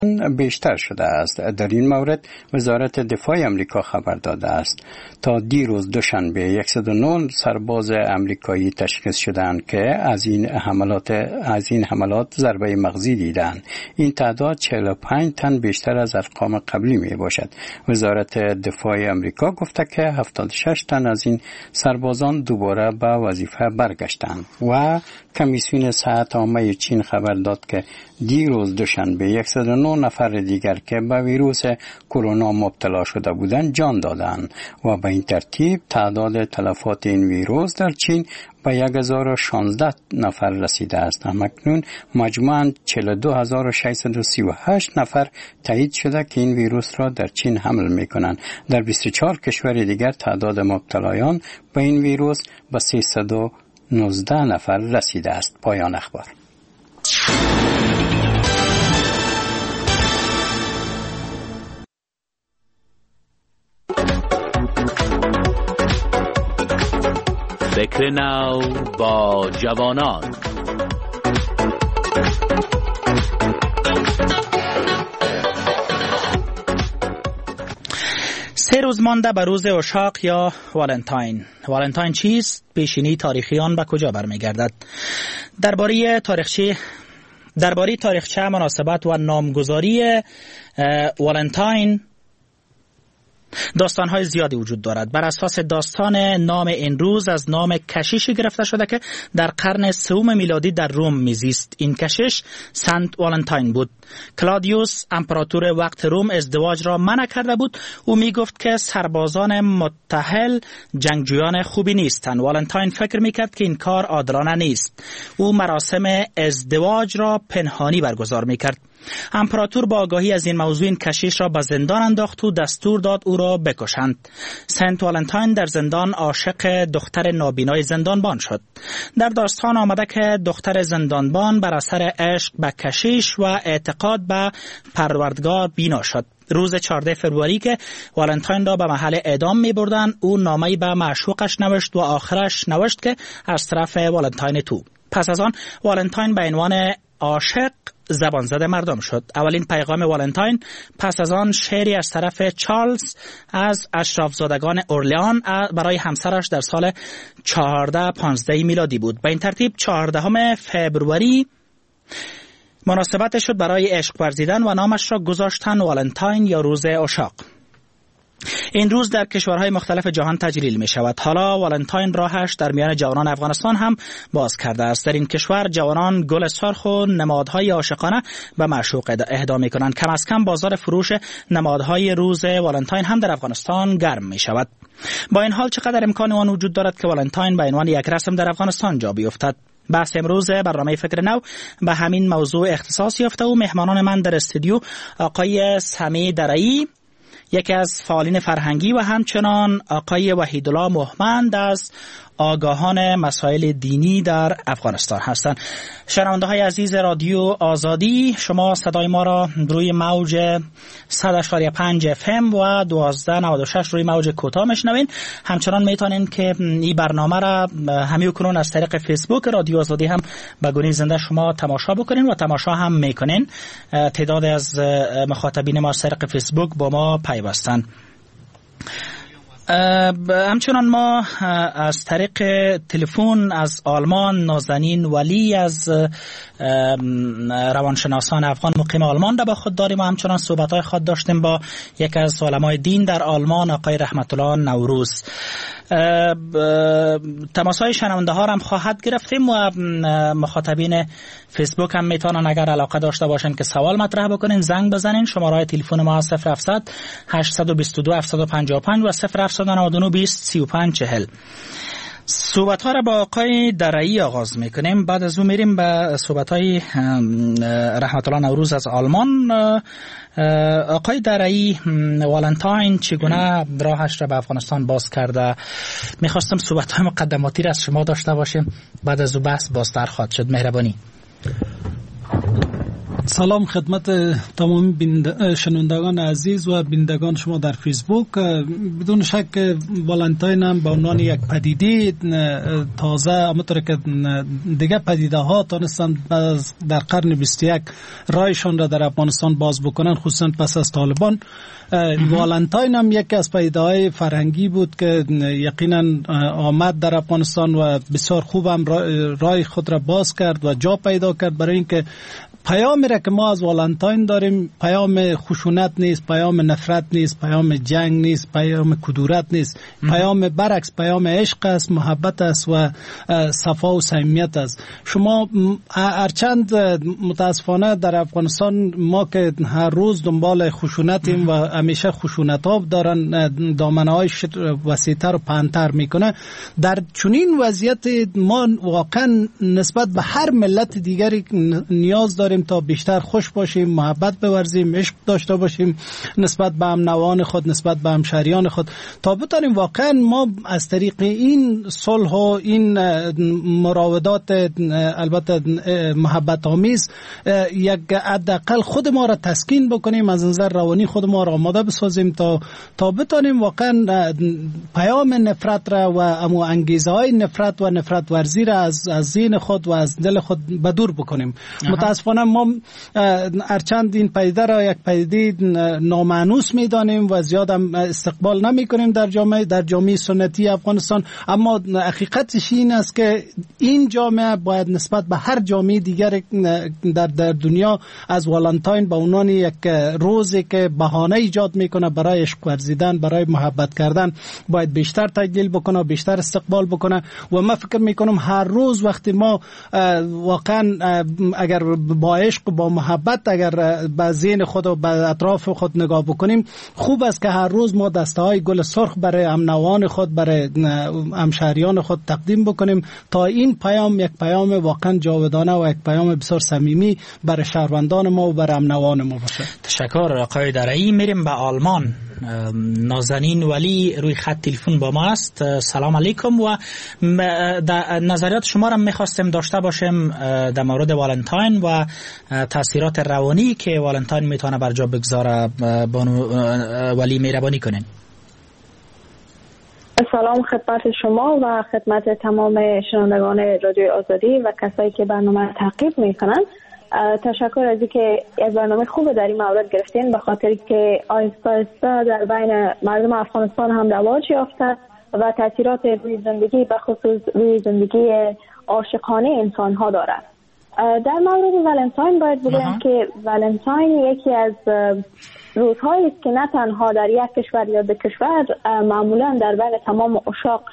بیشتر شده است. در این مورد وزارت دفاع آمریکا خبر داده است تا دیروز دوشنبه 109 سرباز آمریکایی تشخیص شدند که از این حملات ضربه مغزی دیدند. این تعداد 45 تن بیشتر از ارقام قبلی می باشد. وزارت دفاع آمریکا گفته که 76 تن از این سربازان دوباره به وظیفه برگشتند و کمیسیون صحت عامه چین خبر داد که دیروز دوشنبه 109 نفر دیگر که به ویروس کرونا مبتلا شده بودند جان دادند و به این ترتیب تعداد تلفات این ویروس در چین به 1016 نفر رسیده است. همکنون مجموعاً 42638 نفر تایید شده که این ویروس را در چین حمل می کنند. در 24 کشور دیگر تعداد مبتلایان به این ویروس به 319 نفر رسیده است. پایان اخبار. فکر نو با جوانان. سه روز مانده به روز عشاق یا والنتاین. والنتاین چیست؟ پیشینی تاریخی آن به کجا برمیگردد؟ درباره تاریخچه مناسبت و نامگذاری والنتاین داستان‌های زیادی وجود دارد. بر اساس داستان نام این روز از نام کشیشی گرفته شده که در قرن سوم میلادی در روم میزیست. این کشیش سنت والنتاین بود. کلادیوس امپراتور وقت روم ازدواج را منع کرده بود. او میگفت که سربازان متحل جنگجویان خوبی نیستند. والنتاین فکر میکرد که این کار عادلانه نیست. او مراسم ازدواج را پنهانی برگزار میکرد. امپراتور با آگاهی از این موضوع این کشیش را به زندان انداخت و دستور داد او را بکشند. سنت والنتاین در زندان عاشق دختر نابینای زندانبان شد. در داستان آمده که دختر زندانبان بر اثر عشق به کشیش و اعتقاد به پروردگار بینا شد. روز 14 فروری که والنتاین را به محل اعدام می بردن، او نامه‌ای به معشوقش نوشت و آخرش نوشت که از طرف والنتاین تو. پس از آن والنتاین به عنوان عاشق زبان زده مردم شد. اولین پیغام والنتاین پس از آن شعری از طرف چارلز از اشرافزادگان اورلیان برای همسرش در سال 1415 میلادی بود. به این ترتیب 14 فبروری مناسبت شد برای عشق ورزیدن و نامش را گذاشتن والنتاین یا روز عشاق. این روز در کشورهای مختلف جهان تجلیل می شود. حالا والنتاین راهش در میان جوانان افغانستان هم باز کرده است. در این کشور جوانان گل سرخ و نمادهای عاشقانه به معشوق اهدا می کنند. کم از کم بازار فروش نمادهای روز والنتاین هم در افغانستان گرم می شود. با این حال چقدر امکان آن وجود دارد که والنتاین به عنوان یک رسم در افغانستان جا بیفتد؟ بحث امروز برنامه فکر نو به همین موضوع اختصاص یافته و مهمانان من در استودیو آقای سمی درایی، یکی از فعالین فرهنگی، و همچنان آقای وحیدالله مهمند از آگاهان مسائل دینی در افغانستان هستند. شنونده های عزیز رادیو آزادی، شما صدای ما را روی موج 100.5 FM و 1296 روی موج کوتاه میشنوین. همچنان میتونین که این برنامه را همین کنون از طریق فیسبوک رادیو آزادی هم به گونه زنده شما تماشا بکنین و تماشا هم میکنین. تعداد از مخاطبین ما از طریق فیسبوک با ما پیوستن. همچنان ما از طریق تلفن از آلمان نازنین ولی از روانشناسان افغان مقیم آلمان را با خود داریم و همچنان صحبت‌های خود داشتیم با یک از علمای دین در آلمان آقای رحمت الله نوروز. تماس‌های شنونده ها را هم خواهد گرفتیم و مخاطبین فیسبوک هم میتونن اگر علاقه داشته باشن که سوال مطرح بکنین زنگ بزنین. شماره تلفن ما 0700 822 755 و 0799 20 35 40. صحبت ها را با آقای درایی آغاز میکنیم، بعد از اون میریم به صحبت های رحمت الله نوروز از آلمان. آقای درایی، والنتاین چگونه راهش را به افغانستان باز کرده؟ میخواستم صحبت های مقدماتی را از شما داشته باشیم، بعد از اون بحث بازتر خواهد شد. مهربانی. سلام خدمت تمام شنوندگان عزیز و بینندگان شما در فیسبوک. بدون شک والنتاین هم به عنوان یک پدیده تازه، همونطور که دیگه پدیده ها تونستن در قرن 21 رایشان را در افغانستان باز بکنن، خصوصا پس از طالبان. والنتاین هم یکی از پدیده های فرهنگی بود که یقینا آمد در افغانستان و بسیار خوب هم رای خود را باز کرد و جا پیدا کرد، برای اینکه پیامی را که ما از والنتاین داریم پیام خشونت نیست، پیام نفرت نیست، پیام جنگ نیست، پیام کدورت نیست، پیام برعکس پیام عشق است، محبت است و صفا و صمیمیت است. شما هرچند متاسفانه در افغانستان ما که هر روز دنبال خشونتیم و همیشه خشونت ها دارن دامنه های وسیع‌تر و پهن‌تر میکنه، در چنین وضعیت ما واقعا نسبت به هر ملت دیگری نیاز داریم تا بیشتر خوش باشیم، محبت بورزیم، عشق داشته باشیم نسبت به هم نوان خود، نسبت به همشهریان خود، تا بتونیم واقعا ما از طریق این صلح و این مراودات البته محبت آمیز یک حداقل خود ما را تسکین بکنیم، از نظر روانی خود ما را آماده بسازیم تا بتونیم واقعا پیام نفرت را و امو انگیزه های نفرت و نفرت ورزی را از ذهن خود و از دل خود بدور بکنیم. متاسفانه ما هرچند این پدیده را یک پدیده نامانوس میدانیم و زیاد هم استقبال نمی کنیم در جامعه سنتی افغانستان، اما حقیقتش این است که این جامعه باید نسبت به هر جامعه دیگر در دنیا از والنتاین به عنوان یک روزی که بهانه ایجاد میکنه برای عشق ورزیدن، برای محبت کردن، باید بیشتر تجلیل بکنه، بیشتر استقبال بکنه. و من فکر میکنم هر روز وقتی ما واقعا اگر با عشق و با محبت اگر به ذهن خود و به اطراف خود نگاه بکنیم، خوب است که هر روز ما دسته های گل سرخ برای همنوان خود، برای همشهریان خود تقدیم بکنیم تا این پیام یک پیام واقعا جاودانه و یک پیام بسیار صمیمی برای شهروندان ما و برای همنوان ما باشه. تشکر آقای درعی. میریم به آلمان. نازنین ولی روی خط تلفن با ما است. سلام علیکم و نظریات شما را میخواستیم داشته باشیم در مورد والنتاین و تاثیرات روانی که والنتاین میتونه بر جا بگذاره. بانو ولی مهربانی کنین. سلام خدمت شما و خدمت تمام شنوندگان رادیو آزادی و کسایی که برنامه تعقیب میکنن. تشکر از اینکه از برنامه خوب در این مورد گرفتین، به خاطر که آهسته آهسته در بین مردم افغانستان هم رواج یافته و تاثیرات روی زندگی به خصوص روی زندگی عاشقانه انسان ها دارد. در مورد والنتاین باید بگویم که والنتاین یکی از روزهایی است که نه تنها در یک کشور یا دو کشور، معمولا در بین تمام عشاق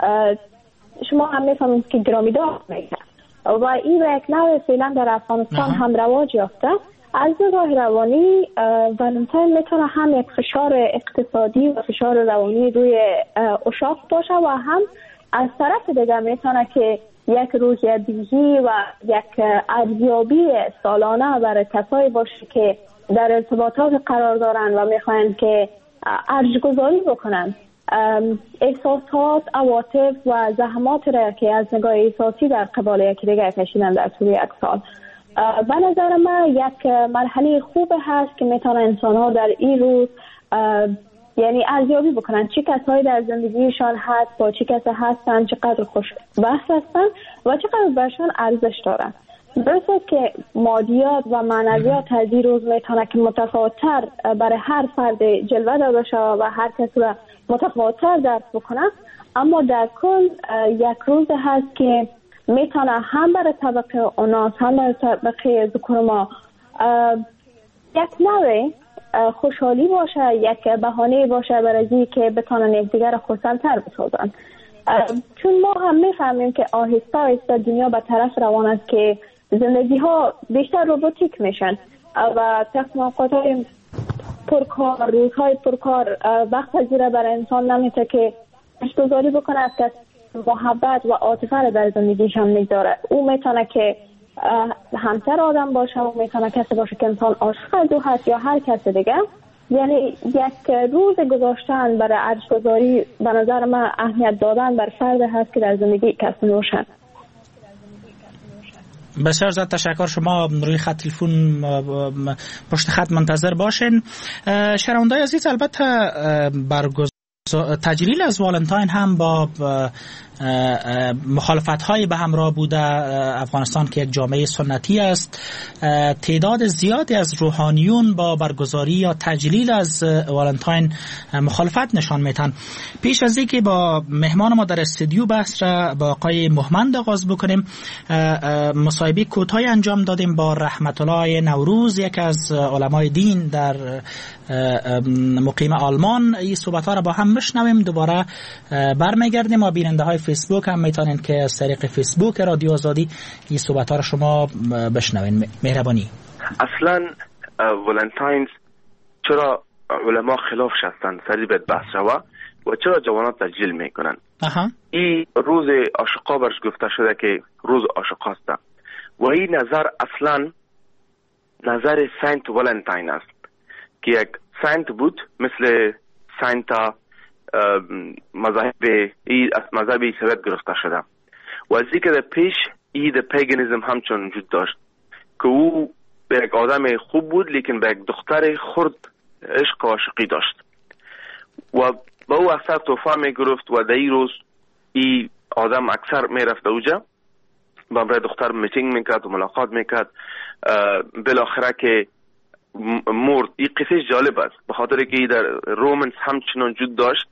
شما هم میفهمید که گرامیدار میکنه و این یک نوع فعلا در افغانستان هم رواج یافته. از نگاه روانی والنتاین میتونه هم یک فشار اقتصادی و فشار روانی روی عشاق باشه و هم از طرف دیگر میتونه که یک روحیه‌دهی و یک ارزیابی سالانه برای کسایی باشه که در ارتباطات قرار دارن و میخواین که ارزش‌گذاری بکنن احساسات، عواطف و زحمات را که از نگاه احساسی در قبال یکی دیگر کشیدن در طول یک سال. به نظر من یک مرحله خوب هست که میتونه انسان ها در این روز یعنی ارزیابی بکنن چه کسایی در زندگیشان هست، با چه کسی هستن، چقدر خوشبخت هستن و چقدر برشان ارزش دارن. درسته که مادیات و معنویات از این روز میتونه که متفاوت‌تر برای هر فرد جلوه داده شود و هر کسی را متفاوت‌تر درک بکنه، اما در کل یک روز هست که میتونه هم برای طبقه اوناس هم برای طبقه ذکور ما یک نوع خوشحالی باشه، یک بهانه باشه برای اینکه که بتونن یکدیگر خرسندتر بسازن. چون ما هم میفهمیم که آهسته آهسته دنیا به طرف روان است که زندگی ها بیشتر روباتیک میشن و تکنوقات های پرکار، روزهای پرکار وقت پذیره برای انسان نمیته که اشتغالی بکنه از کس محبت و عاطفه را در زندگیش هم نگذاره. او میتونه که همسر آدم باشه و میتونه کسی باشه که انسان عاشق از او هست یا هر کس دیگه. یعنی یک روز گذاشتن برای ارزش‌گذاری به نظر من اهمیت دادن بر فرد هست که در زندگی کسی روشن. بسیار زیاد تشکر. شما روی خط تلفن پشت خط منتظر باشین. شنونده‌های عزیز، البته تجلیل از والنتاین هم با مخالفت‌های به همراه بوده. افغانستان که یک جامعه سنتی است، تعداد زیادی از روحانیون با برگزاری یا تجلیل از والنتاین مخالفت نشان میدن. پیش از اینکه با مهمان ما در استودیو بحث را با آقای مهمند آغاز بکنیم، مصاحبه کوتاهی انجام دادیم با رحمت الله نوروز، یک از علمای دین در مقیم آلمان. این صحبت‌ها را با هم بشنویم. دوباره برمیگردیم و بیننده های فیسبوک هم میتونین که از طریق فیسبوک رادیو آزادی این صحبت‌ها را شما بشنوین. مهربانی. اصلا والنتاینز چرا علما خلافش هستند سری به بحث شوه و چرا جوانات تجلیل میکنن؟ این روز عاشقا برش گفته شده که روز عاشقاست و این نظر اصلا نظر سنت والنتاین است که یک سنت بود مثل سنتا مذهب عیسویت گرفته شده و از اینکه در پیش د پیگانیزم همچون وجود داشت که او به یک آدم خوب بود لیکن به یک دختر خرد عشق و عاشقی داشت و با او اکثر توفه می گرفت و در این روز این آدم اکثر می رفت اوجا با برای دختر میتینگ میکرد و ملاقات میکرد. بالاخره که مرد. این قصه جالب است به خاطر که در رومنز همچنان وجود داشت،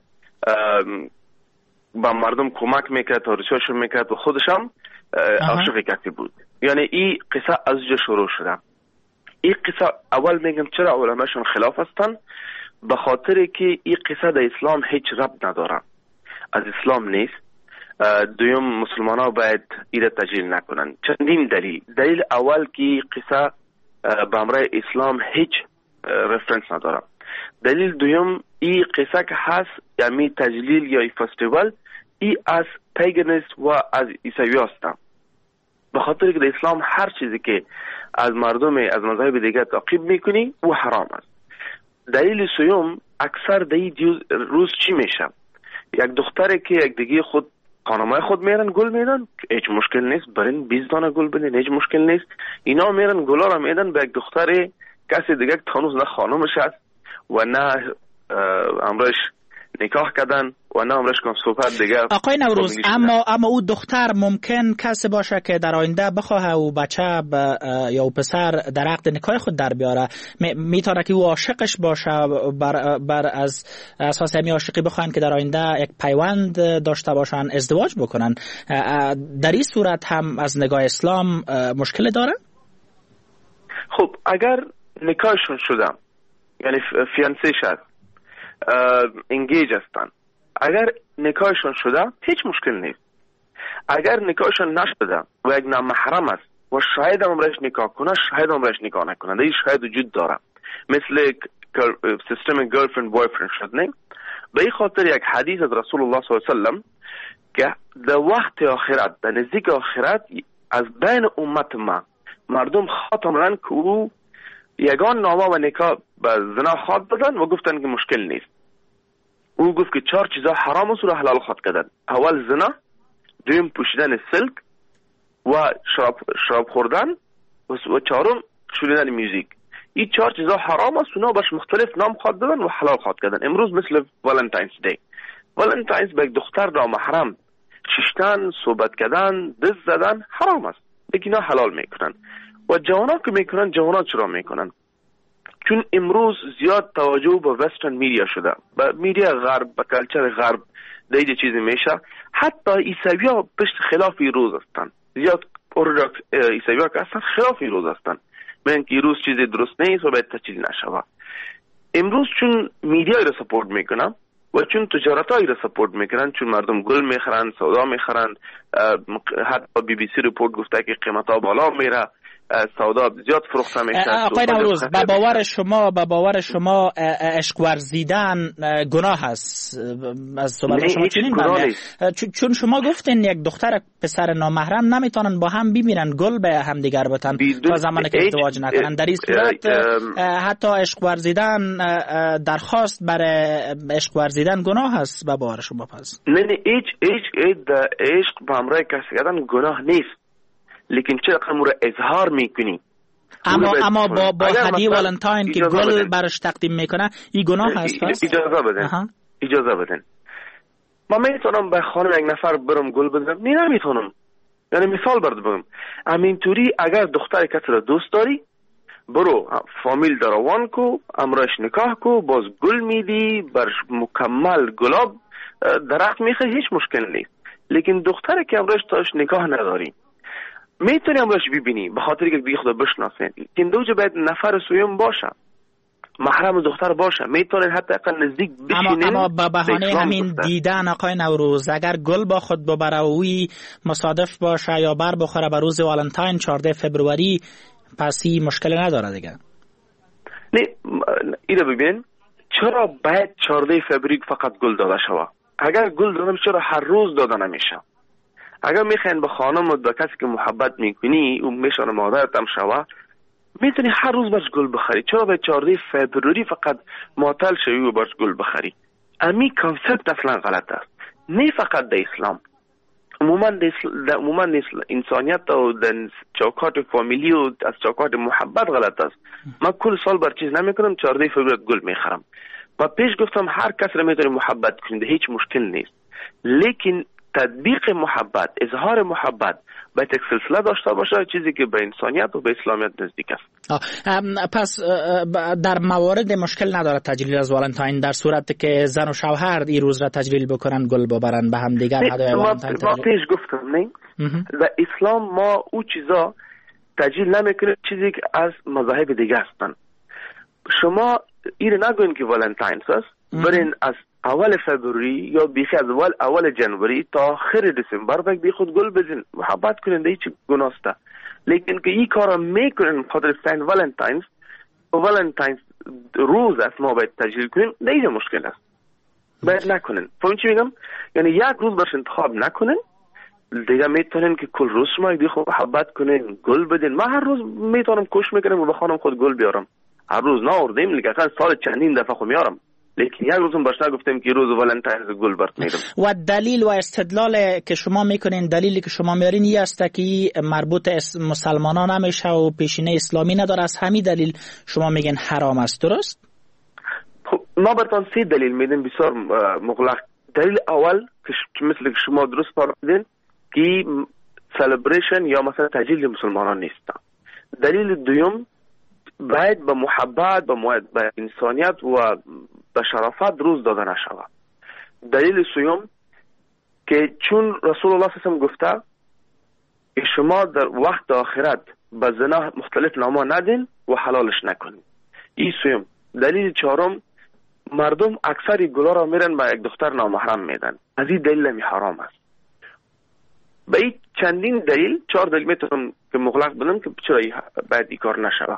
با مردم کمک میکرد و ریسرچ میکرد و خودش هم عاشق کسی بود. یعنی این قصه از جا شروع شده. این قصه اول میگم چرا علماشون خلاف هستن، به خاطر که این قصه در اسلام هیچ ربط نداره، از اسلام نیست. دویم مسلمان ها باید این تجلیل نکنن. چندین دلیل اول که قصه به امرای اسلام هیچ رفرنس نداره. دلیل دویم این قصه که هست یعنی تجلیل یا این فستیوال ای از پیگانیست و از عیسوی هستم، به خاطر که در اسلام هر چیزی که از مردم از مذاهب دیگر تعقیب میکنی او حرام است. دلیل سوم اکثر در این روز چی میشه؟ یک دختره که یک دیگه خود خانمای خود میرن گل میدن، هیچ مشکل نیست، برین 20 دانه گل بدین، هیچ مشکل نیست. اینا میرن گلا را میدن به یک دختر کسی دیگه که تانوز نه خانمش هست و نه امرش نکاح کردن و نه امرش کن صحبت دیگه. آقای نوروز، اما او دختر ممکن کسی باشه که در آینده بخواه او بچه یا او پسر در عقد نکاح خود در بیاره، میتونه که او عاشقش باشه، بر از اساس همین عاشقی بخواهن که در آینده یک پیوند داشته باشن، ازدواج بکنن. در این صورت هم از نگاه اسلام مشکل داره؟ خب اگر نکاحشون شده یعنی فیانسه شد، انگیج هستن، اگر نکاحشون شده هیچ مشکل نیست. اگر نکاحشون نشده و یک نامحرم است و شاید امرش نکاح کنه، شاید امرش نکاح نکنه، این شاید وجود داره، مثل سیستم گرلفرند بویفرند شد. نه به این خاطر یک حدیث از رسول الله صلی الله علیه و سلم که در وقت آخرت، در نزدیک آخرت، از بین امت ما مردم خواهند که او یگان نامه و نکاح به زنا خواد بدن و گفتن که مشکل نیست. او گفت که 4 چیزا حرام است و حلال خواد کردن. اول زنا، دوم پوشیدن سلک و شراب خوردن و چهارم شنیدن موزیک. این 4 چیزا حرام است، اونا باش مختلف نام خواد دادن و حلال خواد کردن. امروز مثل والنتاینز دی، والنتاینز به یک دختر نامحرم ششتن، صحبت کردن، دست زدن حرام است، لیکن اینا حلال میکنن. و جوانا که میکنن، جوانا چرا میکنن؟ چون امروز زیاد توجه به وسترن میدیا شده، به میدیا غرب، به کلچر غرب دیگه چیزی میشه. حتی عیسوی ها پشت خلاف روز هستن، زیاد ارتدوکس عیسوی ها که هستن خلاف روز هستن، میگن که روز چیزی درست نیست و باید تجلیل نشوه. امروز چون میدیا رو سپورت میکنن و چون تجارت هایی رو سپورت میکنن، چون مردم گل میخرن، سودا میخرن، حتی بی بی سی رپورت گفته که قیمت ها بالا میره، سودا زیاد فروخته میشه. آقای نوروز، به باور شما عشق ورزیدن گناه است؟ از صحبت شما چنین چون شما گفتین یک دختر پسر نامحرم نمیتونن با هم ببینن، گل به هم دیگر بتن تا زمانی که ازدواج نکنن. در این صورت حتی عشق ورزیدن، درخواست برای عشق ورزیدن گناه است به باور شما؟ پس نه هیچ عشق با همراه کسی کردن گناه نیست، لیکن چقدر رو اظهار میکنی. اما با هدیه والنتاین که گل برش تقدیم میکنه این گناه هست؟ اجازه بدن ما میتونم به خانم یک نفر برم گل بدم؟ نمیتونم. یعنی مثال برد بگم همینطوری اگر دختر کسی را دوست داری برو فامیل دروان کو، امرش نکاح کو، باز گل میدی برش مکمل گلاب درخت میخه، هیچ مشکل نیست. لیکن دختر که امرش تاش نکاح نداری میتونی امرش ببینی به خاطر که دیگه خدا بشناسین. این دوجه باید نفر سویم باشه، محرم دختر باشه، میتونن حتی اقل نزدیک بشینن. اما با بهانه همین دیدن آقای نوروز اگر گل با خود ببره اوی مصادف باشه یا بر بخوره به روز والنتاین 14 فبروری پس این مشکل نداره دیگه. نه ایره ببین چرا باید 14 فبروری فقط گل داده شوه؟ اگر گل داده میشه چرا هر روز داده نمیشه؟ اگر میخواین به خانم و به کسی که محبت میکنی او میشانه مادرت هم شوه میتونی هر روز برش گل بخری. چرا به 14 فبروری فقط معطل شوی و برش گل بخری؟ امی کانسپت اصلا غلط است. نه فقط در اسلام، عموما انسانیت و در چوکات فامیلی و از چوکات محبت غلط است. من کل سال بر چیز نمیکنم 14 فبروری گل میخرم. و پیش گفتم هر کس را میتونه محبت کنید، هیچ مشکل نیست. لیکن تطبیق محبت، اظهار محبت باید یک سلسله داشته باشه، چیزی که به انسانیت و به اسلامیت نزدیک است. پس در موارد مشکل نداره تجلیل از والنتاین در صورتی که زن و شوهر این روز را تجلیل بکنن، گل ببرن به هم دیگر هدایای والنتاین ما پیش گفتم نه در اسلام ما او چیزا تجلیل نمیکنیم چیزی که از مذاهب دیگه هستن. شما این نگوین که والنتاین است، برین از اول فبروری یا بیخی از اول جنوری تا آخر دسامبر بی خود گل بزن، محبت کنین، هیچ گناه است. لیکن که این کارا میکنن خاطر سین والنتاینز روز است ما باید تجلیل کنیم، دیگه مشکل است. باید نکنن. فهمید چی میگم؟ یعنی یک روز برش انتخاب نکنن دیگه میتونن که کل روز شما بی خود محبت کنین، گل بدین. من هر روز میتونم کوشش میکنم و به خانم خود گل بیارم. هر روز ناوردیم لیکن سال چندین دفعه خود میارم، لیکن یک روزم باش نگفتم که روز والنتاین گل برد میدم. و دلیل و استدلال که شما میکنین، دلیلی که شما میارین این است که مربوط مسلمانان نمیشه و پیشینه اسلامی نداره، از همین دلیل شما میگین حرام است، درست؟ خب ما براتون 3 دلیل میدم بسیار مغلق. دلیل اول که مثل که شما درست فرمودین که سلبریشن یا مثلا تجلیل مسلمانان نیست. دلیل دوم باید به محبت، به انسانیت و به شرافت روز داده نشود. دلیل سوم که چون رسول الله صلی الله علیه و آله گفته که شما در وقت آخرت به زنا مختلف نامه ندین و حلالش نکنین. این سوم. دلیل چهارم مردم اکثر گلا را میرن به یک دختر نامحرم میدن، از این دلیل می حرام است. به این چندین دلیل 4 دلیل میتونم که مغلق بدم که چرا باید این کار نشود.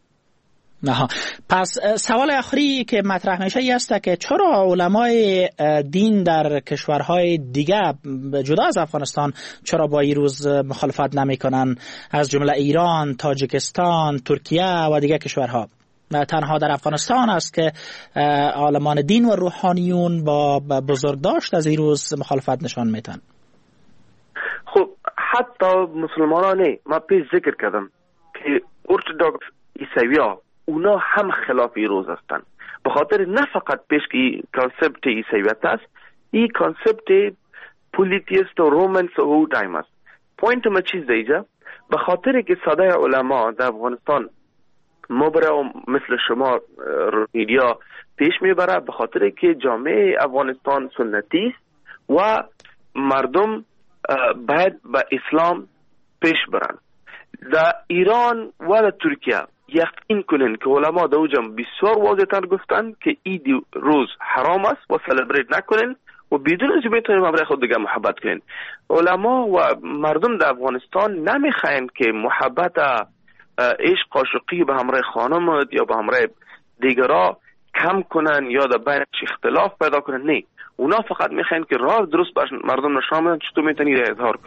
پس سوال آخری که مطرح میشه این است که چرا علمای دین در کشورهای دیگه جدا از افغانستان چرا با این روز مخالفت نمیکنن، از جمله ایران، تاجیکستان، ترکیه و دیگه کشورها؟ تنها در افغانستان است که عالمان دین و روحانیون با بزرگداشت از این روز مخالفت نشان میدن. خب حتی مسلمانان ما پیش ذکر کردم که ارتودکس عیسوی‌ها اونا هم خلاف این روز هستند، به خاطر نه فقط پیش که کانسپت عیسویت است، این کانسپت پولیتیست و رومنس و او تایم است. پوینت ما چیز دیجا به خاطر که صدای علما در افغانستان مبره و مثل شما میدیا پیش میبره، به خاطر که جامعه افغانستان سنتی است و مردم باید به اسلام پیش برن. در ایران و در ترکیه یقین کنن که علما در اوجا بسیار واضح تر گفتن که این روز حرام است و سلبریت نکنن و بدون از میتونیم همراه خود دیگه محبت کنن. علما و مردم در افغانستان نمیخواین که محبت عشق عاشقی به همراه خانمت یا به همراه دیگرها کم کنن یا در بینش اختلاف پیدا کنن. نه، اونا فقط میخواین که راه درست باش مردم نشان بدن چطور میتونی را اظهار کنی.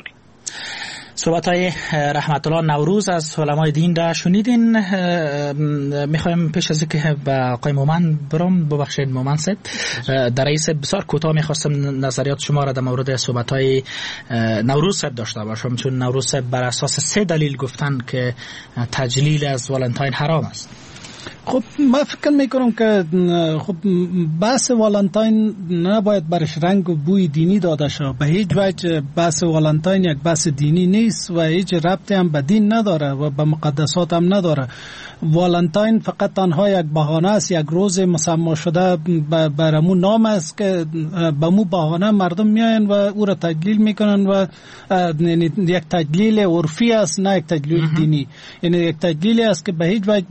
صحبت‌های رحمت الله نوروز از علمای دین را شنیدین. میخوایم پیش از اینکه به آقای مومن برم، ببخشید مومن صاحب، در رئیس بسیار کوتاه میخواستم نظریات شما را در مورد صحبت‌های نوروز صاحب داشته باشم، چون نوروز صاحب بر اساس 3 دلیل گفتن که تجلیل از والنتاین حرام است. خب من فکر میکنم که خب بحث والنتاین نباید برش رنگ و بوی دینی داده شد. به هیچ وجه بحث والنتاین یک بحث دینی نیست و هیچ ربطی هم به دین نداره و به مقدسات هم نداره. والنتاین فقط تنها یک بهانه است، یک روز مسمی شده برامون نام است که به مو بهانه مردم میاین و او را تجلیل میکنن و یک تجلیل عرفی است، نه یک تجلیل دینی. یعنی یک تجلیل است که به هیچ وجه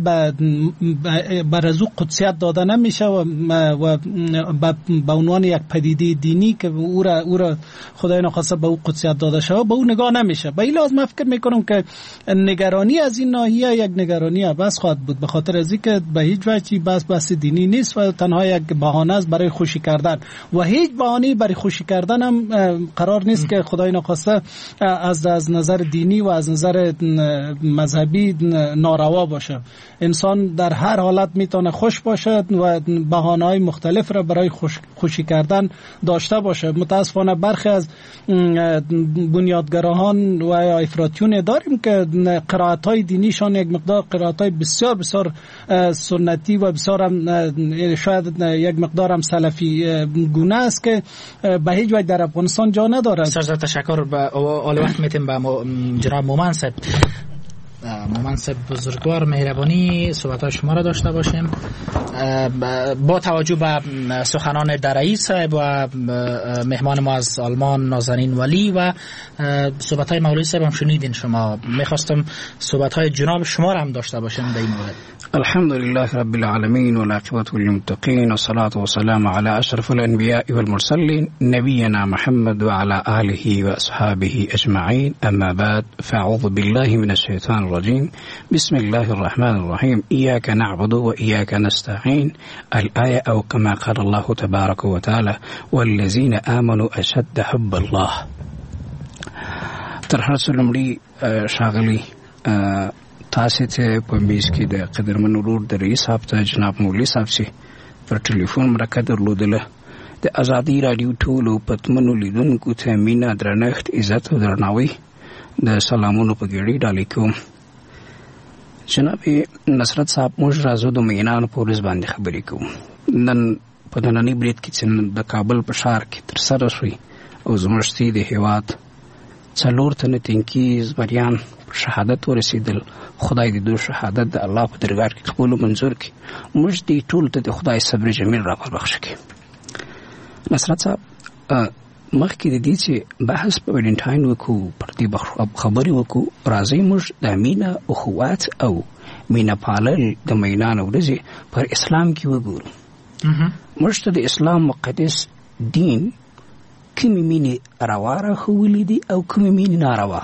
بر از او قدسیت داده نمیشه و به عنوان یک پدیده دینی که او را خدای نخواسته به او قدسیت داده شده به او نگاه نمیشه. به این لحاظ من فکر میکنم که نگرانی از این ناحیه یک نگرانی بس خواهد بود، به خاطر از اینکه به هیچ وجه بس دینی نیست و تنها یک بهانه است برای خوشی کردن و هیچ بهانه‌ای برای خوشی کردن هم قرار نیست که خدای نخواسته از نظر دینی و از نظر مذهبی ناروا باشه. انسان در هر حالت میتونه خوش باشه و بهانه‌های مختلف را برای خوشی کردن داشته باشه. متاسفانه برخی از بنیادگراهان و افراطیون داریم که قرائت‌های دینیشان یک مقدار قرائت‌های بسیار بسیار سنتی و بسیار شاید یک مقدار هم سلفی گونه است که به هیچ وجه در افغانستان جا نداره. بسیار تشکر. به اول وقت میتیم به جناب مومن صاحب. مومن صاحب بزرگوار، مهربانی صحبت‌های شما را داشته باشیم. با توجه به سخنان درعی صاحب و مهمان ما از آلمان نازنین ولی و صحبت‌های مولوی صاحب هم شنیدین شما، میخواستم صحبت‌های جناب شما را هم داشته باشیم در این مورد. الحمد لله رب العالمين والعاقبة للمتقين والصلاة والسلام على أشرف الأنبياء والمرسلين نبينا محمد وعلى آله وأصحابه أجمعين. أما بعد، فأعوذ بالله من الشيطان الرجيم. بسم الله الرحمن الرحيم. إياك نعبد وإياك نستعين. الآية أو كما قال الله تبارك وتعالى والذين آمنوا أشد حب الله. تر هر څه لومړی ښاغلي تاسو ته په میز کې د قدرمن ورور د رئیس صاحب ته جناب مولوي صاحب چې پر ټلیفون مرکه درلودله د ازادي رادیو ټولو پتمنو لیدونکو ته مینه، درنښت، عزت او درناوی د سلامونو په ګېډۍ ډالۍ کوم. جناب نصرت صاحب، موږ راځو د مینانو په ورځ باندې خبرې کوو. نن په ننني برید کې چې د کابل په ښار کې ترسره شوی او زموږ د هېواد 4 تنه تنکي زمریان شهادت ورسېدل. خدای دې دوی شهادت د الله په درګاه کې قبول او منظور کړي. موږ دې ټول ته د خدای صبر جمیل را پربخښ کړي. نصرت صاحب، مخکې د دې چې بحث په ویلنټاین وکړو، پر دې خبرې وکړو، راځئ موږ د مینه، اخوات او مینه پالل د مینانو ورځې پر اسلام کې وګورو. موږ ته د اسلام مقدس دین کومې مینې روا راښولې دي او کومې مینې ناروا.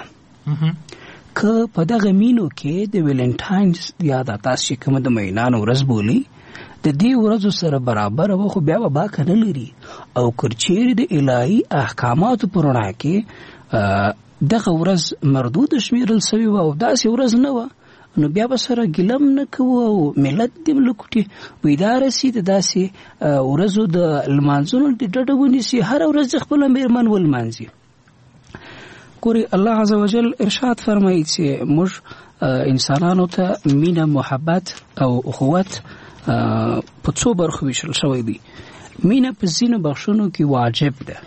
که په دغه مینو کې د ویلنټاینز یا د تاسو چې کومه د مینانو ورځ بولي د دې ورځو سره برابر و، خو بیا به باک نه لري. او کرچېرې د الهي احکاماتو په رڼا کې دغه ورځ مردود شمیرل سوې وه او داسې ورځ نه وه، نو بیا به سره ګیلم نه کوو او ملت دې لکوټي وایي دا رسي د داسې ورځو د لمانځلو د ډډه ونیسي، هره ورځ د خپله مېرمن ولمانځي. ګورې الله عز وجل ارشاد فرمایي چې موږ انسانانو ته مینه، محبت او اخوت په 2 برخو ویشل شوی دی. مینه په ځینو بخشونو کې واجب ده.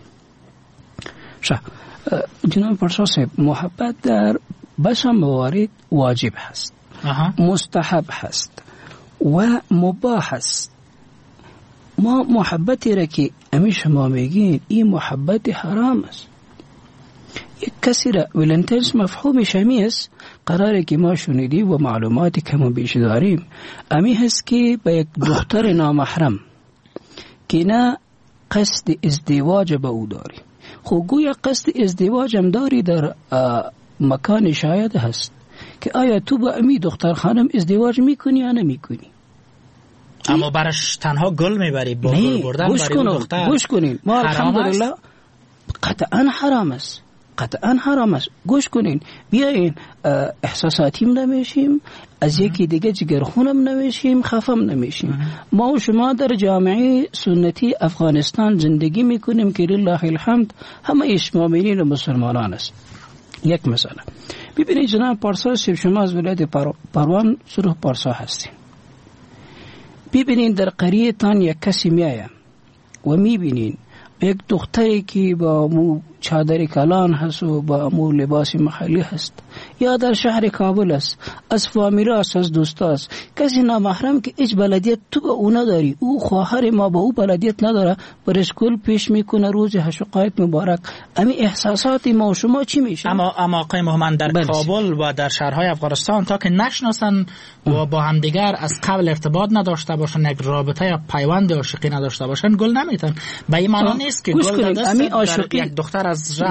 جناب پارسا صاحب، محبت در بسیار موارد واجب هست، مستحب هست و مباح هست. ما محبتی را که امی شما میگین این محبت حرام است. یک کسی را ولنتینز مفهومش همی است، قراره که ما شنیدی و معلوماتی که ما بیش داریم امی هست که به یک دختر نامحرم که نه قصد ازدواج به او داری، خب گویا قصد ازدواج هم داری در مکان شاید هست که آیا تو با امی دختر خانم ازدواج میکنی یا نمیکنی؟ اما برش تنها گل میبری، با گل بردن برای دختر. گوش کنین، ما الحمدلله قطعا حرام است، قطعا حرام است. گوش کنین، بیاین احساساتیم نمیشیم، از یکی دیگه جگرخونم نمیشیم، خفم نمیشیم. ما و شما در جامعه سنتی افغانستان زندگی میکنیم که لله الحمد همه ایش مؤمنین و مسلمانان است. یک مسئله ببینید جناب پارسا، شما از ولایت پروان سرخ پارسا هستین. ببینید در قریه تان یک کسی میایم و میبینین یک دختری که با مو چادر کلان هست و با مو لباس محلی هست، یا در شهر کابل است، از فامیل است، از دوست است، کسی نامحرم که ایچ بلدیت تو به او نداری، او خواهر ما با او بلدیت نداره، بر اسکول پیش میکنه روز حشقایت مبارک. امی احساسات ما و شما چی میشه؟ اما آقای محمد در کابل و در شهرهای افغانستان تا که نشناسن و با همدیگر از قبل ارتباط نداشته باشن، یک رابطه یا پیوند عاشقی نداشته باشن، گل نمیتن. به این معنی نیست که گل در دست یک دختر از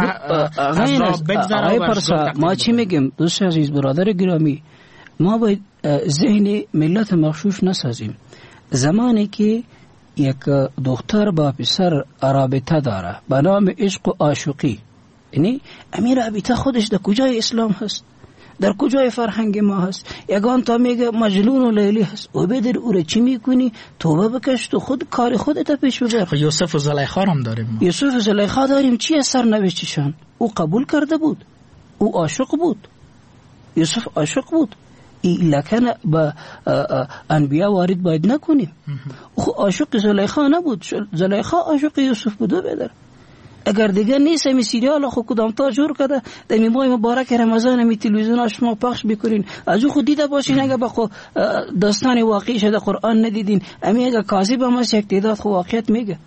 راه بگذره. ما چی میگیم دوست عزیز برادر گرامی، ما باید ذهن ملت مغشوش نسازیم. زمانی که یک دختر با پسر رابطه داره به نام عشق و عاشقی، یعنی امیر رابطه خودش در کجای اسلام هست؟ در کجای فرهنگ ما هست؟ یگان تا میگه مجنون و لیلی هست و بدر او را چی میکنی؟ توبه بکش تو خود کار خودت پیش ببر. یوسف و زلیخا هم داریم. یوسف و زلیخا داریم. چی از سرنوشتشان؟ او قبول کرده بود، او عاشق بود، یوسف عاشق بود. لکن با انبیا وارد باید نکنیم. او عاشق زلیخا نبود، زلیخا عاشق یوسف بود. بدر اگر دیگه نیست می سریال خود کدام تا جور کرده در ماه مبارک رمضان می تلویزیون شما پخش بکنین، از او خود دیده باشین. اگر با خود داستان واقعی شده قرآن ندیدین، امی اگر کاذب هم است یک تعداد خود واقعیت میگه.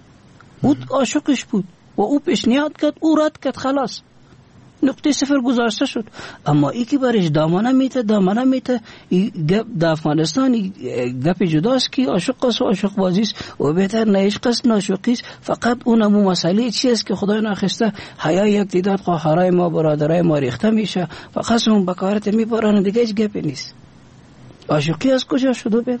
او عاشقش بود و او پیشنهاد کرد، او رد کرد، خلاص نقطه صفر گذاشته شد. اما ای که برش دامنه میته در افغانستان گپ جداست که عاشق است و عاشق بازی است و بهتر نه عشق است نه عاشقی است. فقط اونمو مسئله چی است که خدای نخسته حیا یک تعداد خواهرای ما برادرای ما ریخته میشه، فقط اون بکارت میبرن، دیگه هیچ گپی نیست. عاشقی از کجا شده بدر؟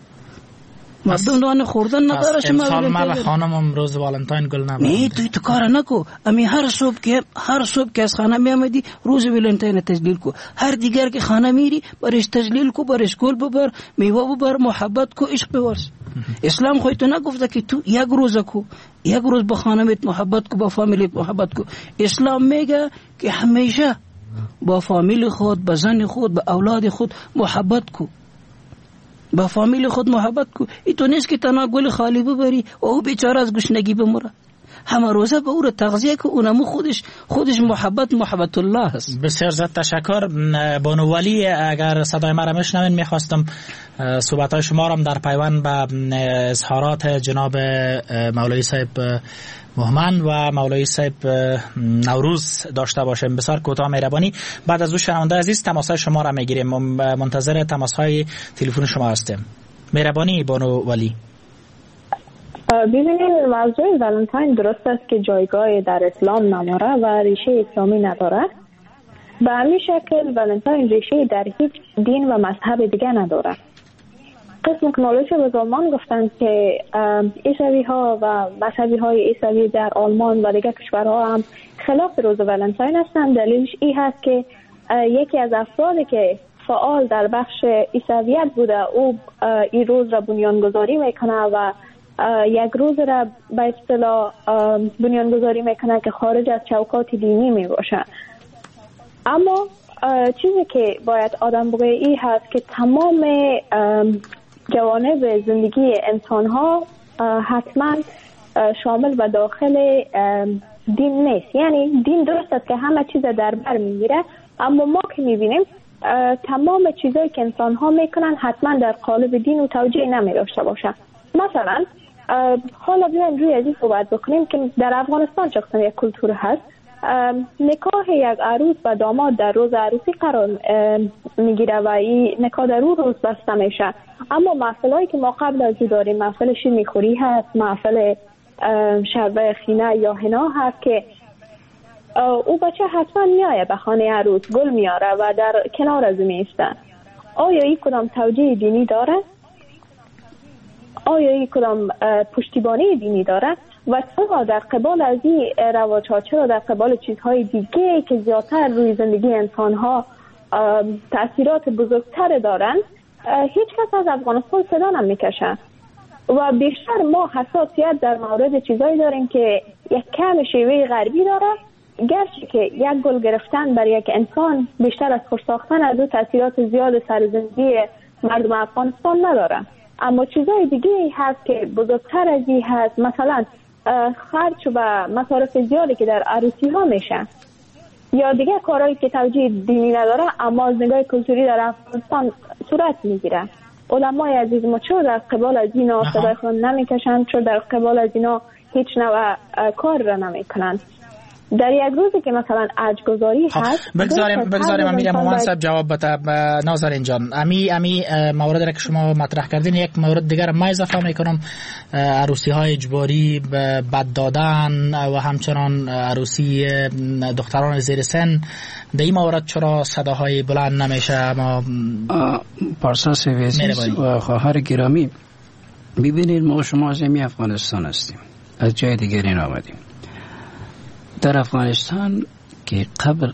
مردم دوان خوردن نداره. شما امسال من و خانمم روز والنتاین گل نبرد. نه تو کار نکو. امی هر صبح که از خانه می آمدی روز والنتاین تجلیل کو. هر دیگر که خانه میری برش تجلیل کو، برش گل ببر، میوه ببر، محبت کو، عشق بورس. اسلام خودت نگفته که تو یک روز با خانمت محبت کو، با فامیلیت محبت کو. اسلام میگه که همیشه با فامیل خود، با زن خود، با اولاد خود محبت کو، با فامیل خود محبت کو. ای تو نیست که تنها گل خالی ببری و او بیچاره از گشنگی بمره. همه روزه به او را تغذیه که اونمو خودش محبت الله هست. بسیار زیاد تشکر. بانو ولی اگر صدای ما را میشنوین، میخواستم صحبت‌های شما را در پیوند به اظهارات جناب مولوی صاحب مهمن و مولوی صاحب نوروز داشته باشیم. بسیار کوتاه مهربانی. بعد از او شنونده عزیز تماس‌های شما را میگیریم، منتظر تماس‌های تلفن شما هستیم. مهربانی بانو ولی. ببینید موضوع والنتاین درست است که جایگاه در اسلام نداره و ریشه اسلامی نداره. به همین شکل والنتاین ریشه در هیچ دین و مذهب دیگه نداره. قسم که مولوی بزرگان گفتند که عیسوی ها و مذهبی های عیسوی در آلمان و دیگر کشورها هم خلاف روز والنتاین هستند. دلیلش این هست که یکی از افرادی که فعال در بخش عیسویت بوده، او این روز را بنیانگذاری میکنه و یک روز را به اصطلاح بنیانگذاری میکنه که خارج از چوکات دینی میباشه. اما چیزی که باید آدم بگه این هست که تمام جوانب زندگی انسان ها حتما شامل و داخل دین نیست. یعنی دین درست است که همه چیز در بر میگیره، اما ما که میبینیم تمام چیزایی که انسان ها میکنن حتما در قالب دین و توجیه نمیداشته باشه. مثلا حالا بیایم روی از این صحبت بکنیم که در افغانستان چه قسم یک کلتور هست. نکاح یک عروس و داماد در روز عروسی قرار میگیره و این نکاح در اون روز بسته میشه. اما محفلایی که ما قبل از این داریم، محفل شیرمیخوری هست، محفل شربه خینه یا حنا هست که او بچه حتما میایه به خانه عروس، گل میاره و در کنار از میسته. آیا این کدام توجیه دینی داره؟ آیا این کدام پشتیبانی دینی داره؟ و چرا در قبال از این رواج‌ها، چرا در قبال چیزهای دیگه که زیادتر روی زندگی انسان‌ها تأثیرات بزرگتر دارن، هیچ کس از افغانستان صدا نمیکشه و بیشتر ما حساسیت در مورد چیزایی داریم که یک کم شیوه غربی داره، گرچه که یک گل گرفتن بر یک انسان بیشتر از خورساختن از او تأثیرات زیاد سر زندگی مردم افغانستان نداره. اما چیزای دیگه هست که بزرگتر از این هست، مثلا خرج و مصارف زیادی که در عروسی ها میشه یا دیگه کارهایی که توجیه دینی نداره اما از نگاه کلتوری در افغانستان صورت میگیره. علمای عزیز ما چرا در قبال از اینا صدای خود نمیکشن، چرا در قبال از اینا هیچ نوع کار را نمیکنن؟ در یک روزی که مثلا اجگذاری هست بگذاریم امیر مومن صاحب جواب بده. نازنین جان، امی مورد را که شما مطرح کردین، یک مورد دیگر ما اضافه میکنم، عروسی های اجباری، بد دادن و همچنان عروسی دختران زیر سن، در این مورد چرا صداهای بلند نمیشه؟ ما پارسا سویزی و خواهر گرامی، ببینید ما شما از افغانستان هستیم، از جای دیگری نآمدیم. در افغانستان که قبل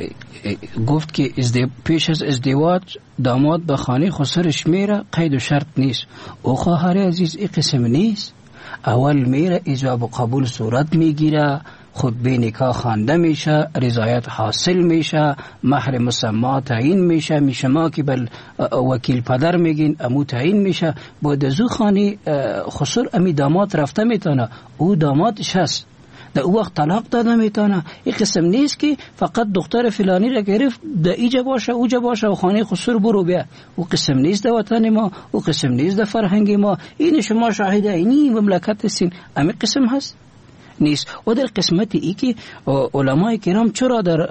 گفت که پیش از ازدواج داماد به خانه خسرش میره، قید و شرط نیست. او خواهر عزیز این قسم نیست. اول میره، ایجاب و قبول صورت میگیره، خطبه نکاح خوانده میشه، رضایت حاصل میشه، مهر مسمى تعیین میشه ما که بل وکیل پدر میگین امو تعیین میشه. بعد از او خانه خسر امی داماد رفته میتونه، او دامادش هست، در او وقت طلاق داده میتونه. این قسم نیست که فقط دختر فلانی را گرفت در ایجا باشه اوجا باشه و خانه خسر برو بیا. او قسم نیست در وطن ما، او قسم نیست در فرهنگ ما. این شما شاهده اینی مملکت هستین، امی قسم هست نیست. و در قسمت ای که علمای کرام چرا در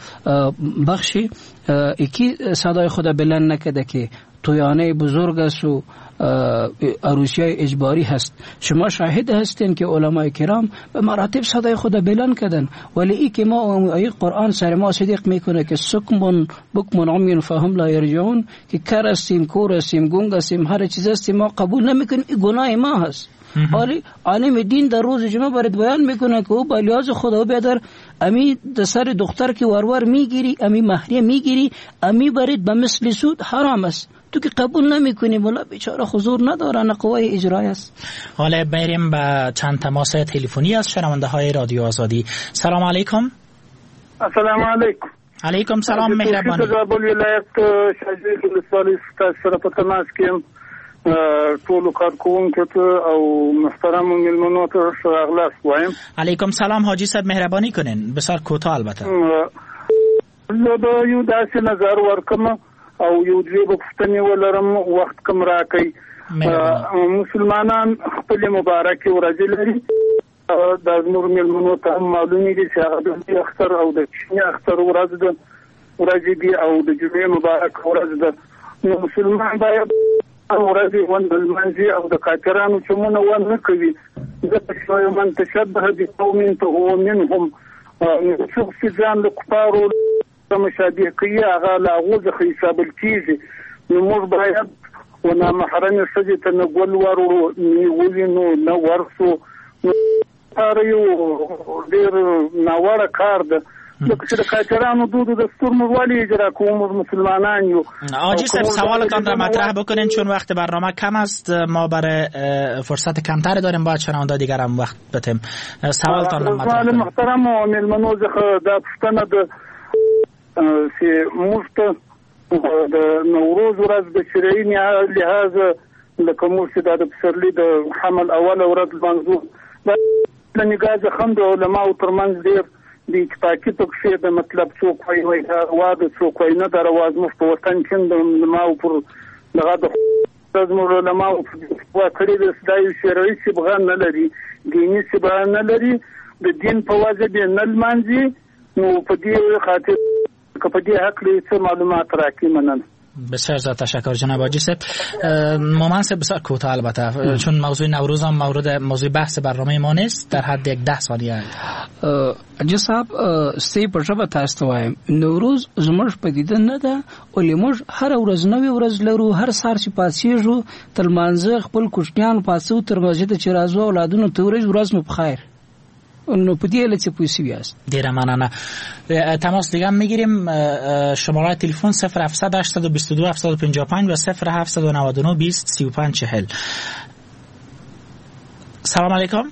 بخش ای که صدای خدا بلند نکده که تویانه بزرگ است و عروسی‌های اجباری هست، شما شاهد هستین که علمای کرام به مراتب صدای خدا بلند کردن، ولی ای که ما آیه قرآن سر ما صدق میکنه که سکمون بکمون عمیون فهم لا یرجعون، که کر هستیم، کور هستیم، گنگ هستیم، هر چیز هستیم، ما قبول نمیکنیم، این گناه ما هست. ولی عالم دین در روز جمعه برات بیان میکنه که او با لحاظ خدا بیادر امی دسر دختر که ورور میگیری، امی مهریه میگیری، امی برات به مثل سود حرام است. تو که قبول نمیکنی، والا بیچاره حضور نداره، نه قوای اجرایی است. حالا بریم به چند تماس تلفنی از شنونده های رادیو آزادی. سلام علیکم. السلام علیکم. علیکم سلام مهربانی. زابل ولایت شاجوی ولسوالی سره په تماس کې ټول کارکونکو او محترم ملمنو ته اغلاس وایم. علیکم سلام حاجی صاحب، مهربانی کنین، بسیار کوتاه البته. زه به یو داسې نظر ورکم او یو دوی بفتنی ولرم وخت کم راکې. مسلمانان خپل مبارکي ورځې لري، د نور ملمنو ته معلومې دي چې هغه د اختر او د چینی اختر ورځې دي او د جمعې مبارک ورځ ده. نو مسلمان باید ورځې ونلمانځي او د کافرانو چمونه ونه کوي. ځکه چې من تشبه بقوم فهو منهم، څوک چې ځان د کفارو مشابه کوي هغه له هغو څخه حسابل کېږي. نو موږ باید ونامحرمې ښځې ته نه ګل ور نیولي نو نه ورسو. نو یو ډېر ناوړه کار ده، ځکه چې د کافرانو دود و دستور موږ ولې اجرا کوو؟ موږ مسلمانان یو. حاجی صاحب سوالتان را مطرح بکنین چون وقت برنامه کم است، ما برای فرصت کمتر داریم، باید شنونده دیگر هم وقت بتیم. سوالتان را مطرح کنین. محترم و ملمنو څخه دا پوښتنه ده چې موږ ته د نوروز ورځ د شرعي لحاظ لکه موږ چې دا د پسرلي د حمل اوله ورځ لمانځو، د نګاه زخم د علماو ترمنځ ډېر د اتفاقي پکښې د مطلب څوک وایي واده، څوک وایي نه. دا رواج موږ په وطن کې د علماو پر دغه د زموږ علماو فتوا کړې ده چې دا یو شرعي صبغه نه لري، دیني صبغه نه لري، د دین په وجه یې نه لمانځي. نو په دې خاطر که په دې هکله څه معلومات راکړي. مننه. بسیار زیاد تشکر جناب حاجی صاحب. مومن صاحب بسیار کوتاه البته چون موضوع نوروز هم موضوع بحث برنامه ما نیست، در حد 10 ثانیه. حاجی صاحب سی په ژبه تاسو ته وایم نوروز زموږ په دیده نه ده، ولې موږ هر ورځ نوې ورځ لرو، هر سهار چې پاڅېږو تر لمانځه خپل کوچنیان پاڅو تر مسجد چې راځو اولادونو ته ورځ مو بخیر. نو په دې لته پوښتنه یاست. ډیره مننه. تماس دیگه هم میگیریم. شماره تلفن 0700 822 755 و 0799 20 35 40. سلام علیکم.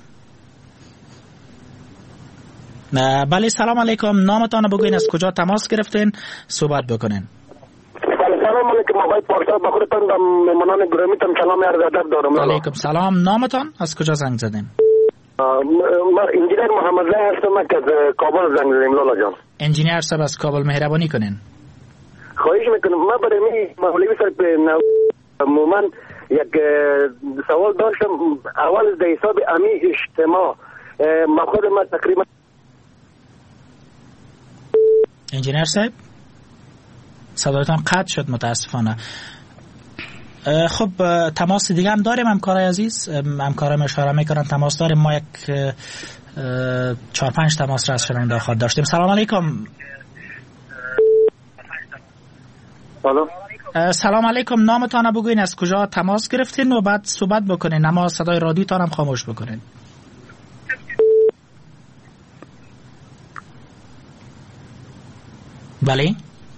بله سلام علیکم. نامتان بگوین، از کجا تماس گرفتین، صحبت بکنین. سلام علیکم آقای پارسا، بخورتان و مهمانان گرامیتان سلام عرض ادب دارم. علیکم سلام. نامتان، از کجا زنگ زدین؟ من انجینیر محمد لی هستم که از کابل زنگ زدیم. لالا جان انجینیر صاحب از کابل مهربانی کنین. خواهش میکنم. من برای مولوی صاحب مومن یک سوال داشتم. اول در حساب امی اجتماع ما خود ما تقریبا انجینیر صاحب صدایتان قطع شد متاسفانه. خب تماس دیگه هم داریم همکارای عزیز، همکارام اشاره میکنن تماس داریم. ما یک 4-5 تماس را از شنونده خود داشتیم. سلام علیکم. سلام علیکم. نامتان بگوین، از کجا تماس گرفتین و بعد صحبت بکنین، اما صدای رادیوتان هم خاموش بکنین. بله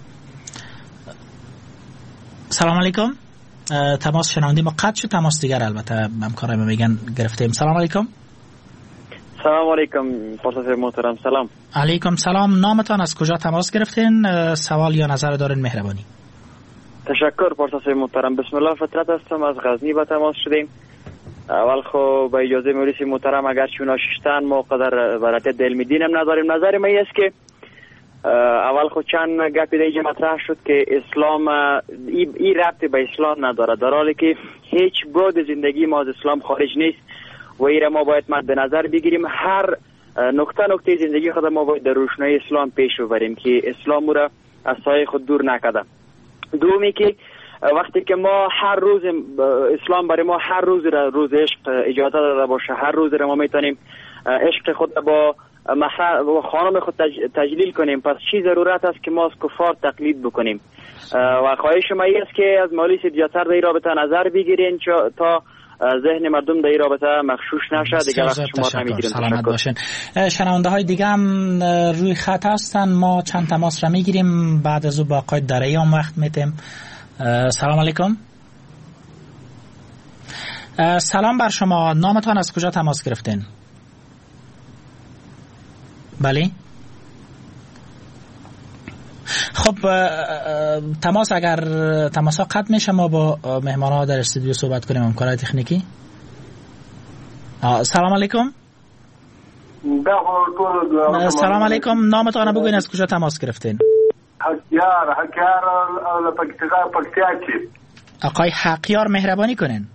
سلام علیکم. تماس شنوندی ما قطع شد. تماس دیگر البته همکارای ما میگن گرفتیم. سلام علیکم. سلام علیکم پارسا محترم. سلام علیکم سلام. نامتان، از کجا تماس گرفتین، سوال یا نظر دارین مهربانی. تشکر پارسا محترم. بسم الله فطرت هستم، از غزنی به تماس شدیم. اول خو با اجازه مولیسی محترم اگر چون ششتن ما قدر برات علمی دینم نداریم. نظر من است که اول خود چند گپی دیگه مطرح شد که اسلام این ربطی به اسلام نداره، در حالی که هیچ بعد زندگی ما از اسلام خارج نیست و این ما باید مد نظر بگیریم. هر نقطه زندگی خود ما باید در روشنایی اسلام پیش ببریم که اسلام را از سایه خود دور نکرده. دومی که وقتی که ما هر روز اسلام برای ما هر روز عشق اجازه داده باشه، هر روز را ما میتونیم عشق خود با خانم خود تجلیل کنیم، پس چی ضرورت است که ما از کفار تقلید بکنیم؟ و خواهش ما است که از مولوی زیادتر در این رابطه نظر بگیرین تا ذهن مردم در این رابطه مغشوش نشه. دیگه وقت شما نمیگیریم. سلامت باشین. شنونده های دیگه هم روی خط هستن، ما چند تماس را میگیریم، بعد از او با آقای درایی هم وقت میتیم. سلام علیکم. سلام بر شما. نامتان، از کجا تماس گرفتین؟ بله خب تماس اگر تماس ها قطع میشه ما با مهمان ها در استودیو صحبت کنیم. همکارای تکنیکی. سلام علیکم. سلام علیکم. نامتان بگوین، از کجا تماس گرفتین؟ حقیار آقای حقیار مهربانی کنین.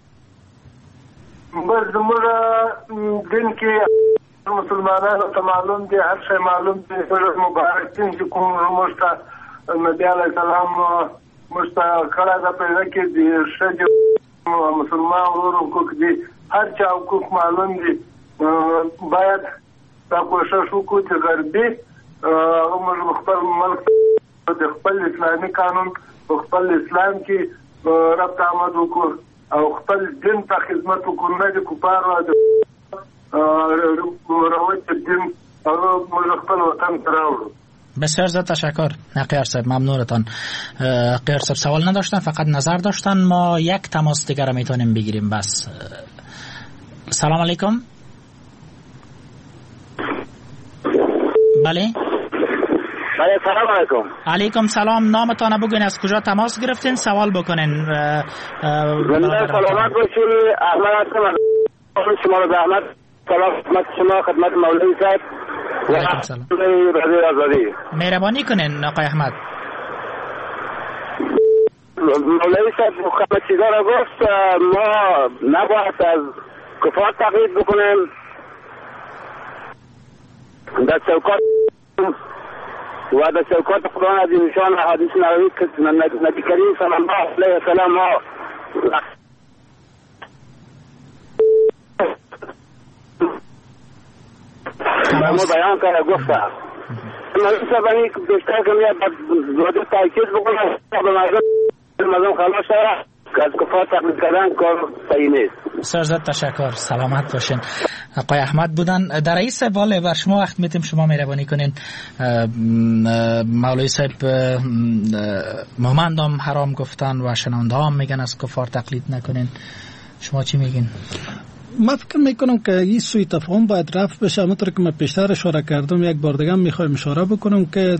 بس دین که مسلمانانو ته معلوم دي، هر شی معلوم دي. مبارک دین چې کوم موږ ته نبی علیه السلام موږ ته کړه دا پیدا کې دي ښځې مسلمان ورور حقوق دي، هر چا حقوق معلوم دي. باید دا کوشش وکړو چې غربي موږ خپل ملک د خپل اسلامي قانون په خپل اسلام کې ربط آمد وکړو او خپل دین ته خدمت وکړو، نه د کفارو بسیار زیاد تشکر. قیار صاحب ممنونتان. قیار صاحب سوال نداشتن، فقط نظر داشتن. ما یک تماس دیگر را میتونیم بگیریم بس. سلام علیکم. بله سلام علیکم. علیکم سلام. نامتان بگوین، از کجا تماس گرفتین، سوال بکنین. سلامت باشید. احمد هستم. شما رو زحمت سلام خدمت شما، خدمت مولوی صاحب و رضی آزادی. مهربانی کنین آقای احمد. مولوی صاحب خدمت چیزا را گفت. ما نباید از کفار تقلید بکنیم، در چوکات و در چوکات قرآن از نشان حدیث نبوی که نبی کریم صلی الله علیه و سلم ما بیان کرده گفته نبی سبانی بیشتر کمیه زوده تاکید بکنه به مردم خلاص شده که از کفار تقلید کردن کار صحیح نیست. سرزد تشکر، سلامت باشین. آقای احمد بودن. در این سوال بر شما وقت میتیم شما مهربانی کنین. مولوی صاحب مومند هم حرام گفتن و شنونده هم میگن از کفار تقلید نکنین، شما چی میگین؟ من فکر میکنم که این سوء تفاهم باید رفع بشه. همونطور که من پیشتر اشاره کردم یک بار دیگه میخوایم اشاره بکنم که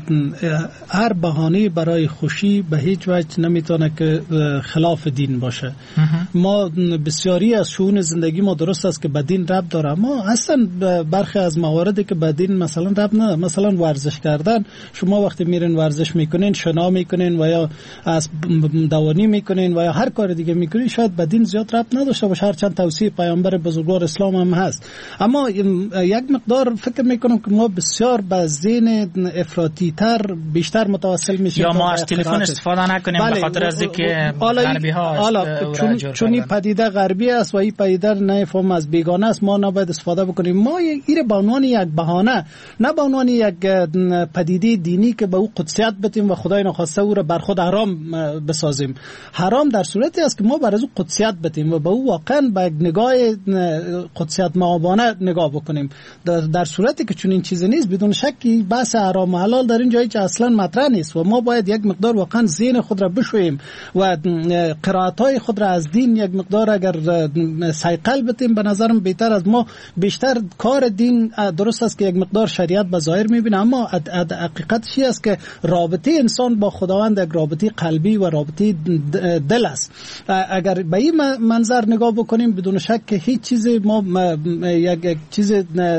هر بهانه برای خوشی به هیچ وجه نمیتونه که خلاف دین باشه. ما بسیاری از شؤون زندگی ما درست است که به دین ربط داره، اما اصلا برخی از مواردی که به دین مثلا ربط نداره، مثلا ورزش کردن، شما وقتی میرین ورزش میکنین، شنا میکنین و یا از دوانی میکنین و یا هر کار دیگه میکنین، شاید به دین زیاد ربط نداشته باشه، هرچند توصیه پیامبر بزرگوار اسلام هم هست. اما یک مقدار فکر میکنم که ما بسیار به ذهن افراطی تر بیشتر متوسل میشیم یا ما از تلفن استفاده نکنیم به خاطر از اینکه غربی ها چون این پدیده غربی است و این پدیده نه فهم از بیگانه است، ما نباید استفاده بکنیم. ما این به عنوان یک بهانه، نه به عنوان یک پدیده دینی که به او قدسیت بدیم و خدای نخواسته او را بر خود حرام بسازیم. حرام در صورتی است که ما بر او قدسیت بدیم و به او واقعا با نگاه قدسیت مآبانه نگاه بکنیم. در صورتی که چون این چیزی نیست، بدون شکی بحث حرام و حلال در این جایی که اصلا مطرح نیست و ما باید یک مقدار واقعا ذهن خود را بشوییم و قرائت‌های خود را از دین یک مقدار اگر صیقل بدیم، به نظرم بهتر از ما بیشتر کار دین درست است که یک مقدار شریعت به ظاهر می‌بینه، اما حقیقت چی است که رابطه انسان با خداوند یک رابطه قلبی و رابطه دل است. اگر به این منظر نگاه بکنیم، بدون شک که هیچ چیزی ما یک چیز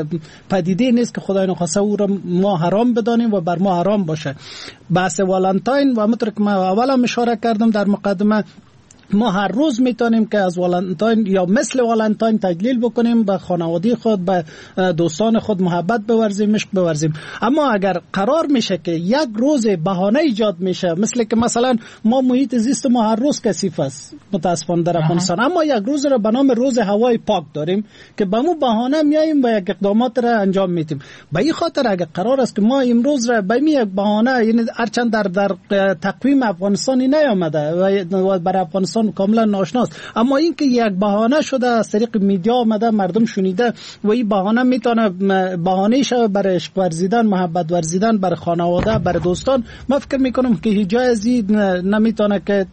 پدیده نیست که خدای نخواسته او را ما حرام بدانیم و بر ما حرام باشه. بحث والنتاین و همونطور که من اول اشاره کردم در مقدمه، ما هر روز میتونیم که از والنتاین یا مثل والنتاین تجلیل بکنیم، به خانواده خود، به دوستان خود محبت بورزیم، عشق بورزیم. اما اگر قرار میشه که یک روز بهانه ایجاد میشه، مثل که مثلا ما محیط زیست ما هر روز کثیف است متاسفانه در افغانستان، اما یک روز را به نام روز هوای پاک داریم که به مو بهانه میاییم و یک اقدامات را انجام میدیم. به این خاطر اگر قرار است که ما امروز را به یک بهانه، یعنی هرچند در تقویم افغانستانی نیامده و برای افغانستان کاملا ناشناست، اما این که یک بهانه شده از طریق میدیا آمده، مردم شنیده و این بهانه میتونه بهانه شه برای عشق ورزیدن، محبت ورزیدن برای خانواده، برای دوستان، من فکر میکنم که هیچ جایی نمیتونه که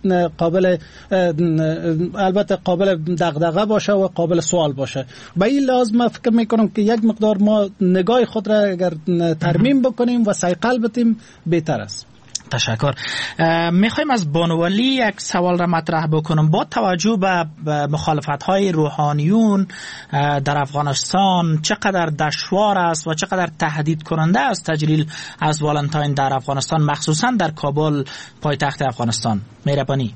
البته قابل دغدغه باشه و قابل سوال باشه. به این لحاظ من فکر میکنم که یک مقدار ما نگاه خود را اگر ترمیم بکنیم و صیقل بدیم بهتر است. تشکر. میخوایم از بانولی یک سوال را مطرح بکنم. با توجه به مخالفت‌های روحانیون در افغانستان چقدر دشوار است و چقدر تهدید کننده است تجلیل از والنتاین در افغانستان، مخصوصا در کابل پایتخت افغانستان؟ مهربانی.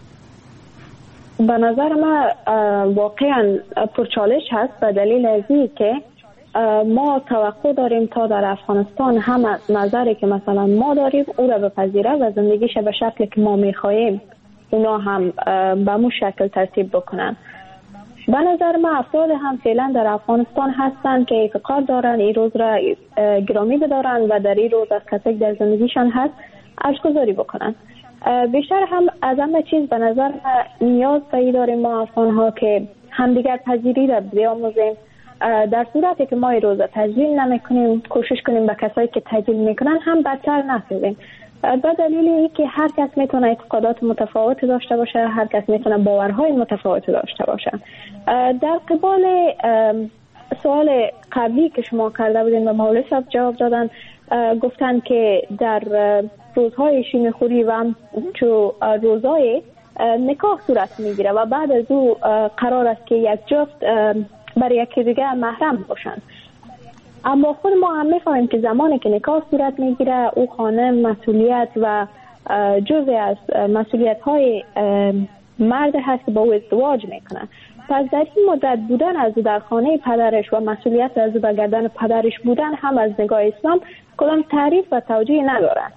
به نظر من واقعا پرچالش هست به دلیل از که ما توقع داریم تا در افغانستان همه نظری که مثلا ما داریم او را بپذیره و زندگیش به شکلی که ما میخواهیم اونا هم به مو شکل ترتیب بکنن. به نظر من افراد هم فعلا در افغانستان هستن که اعتقاد دارن این روز را گرامی بدارن و در این روز از کسی در زندگیشان هست اشک‌گذاری بکنن. بیشتر هم از همه چیز به نظر نیاز به داریم ما افغان ها که همدیگر پذیری را بیاموزیم. در صورتی که ما این روز تجلیل نمیکنیم، کوشش کنیم به کسایی که تجلیل میکنن هم بدتر نشویم، به دلیل اینکه هر کس میتونه اعتقادات متفاوت داشته باشه، هر کس میتونه باورهای متفاوت داشته باشه. در قبال سوال قبلی که شما کرده بودین و مولوی صاحب جواب دادن، گفتن که در روزهای شیمخوری و همچو روزهای نکاح صورت میگیره و بعد از او قرار است که یک جفت برای یکی دیگه محرم باشن. اما خود ما هم میفهمیم که زمانی که نکاح صورت میگیره او خانم مسئولیت و جزء از مسئولیت های مرد هست که با او ازدواج میکنن پس در این مدت بودن از او در خانه پدرش و مسئولیت از او به گردن پدرش بودن هم از نگاه اسلام کدام تعریف و توجیه ندارد.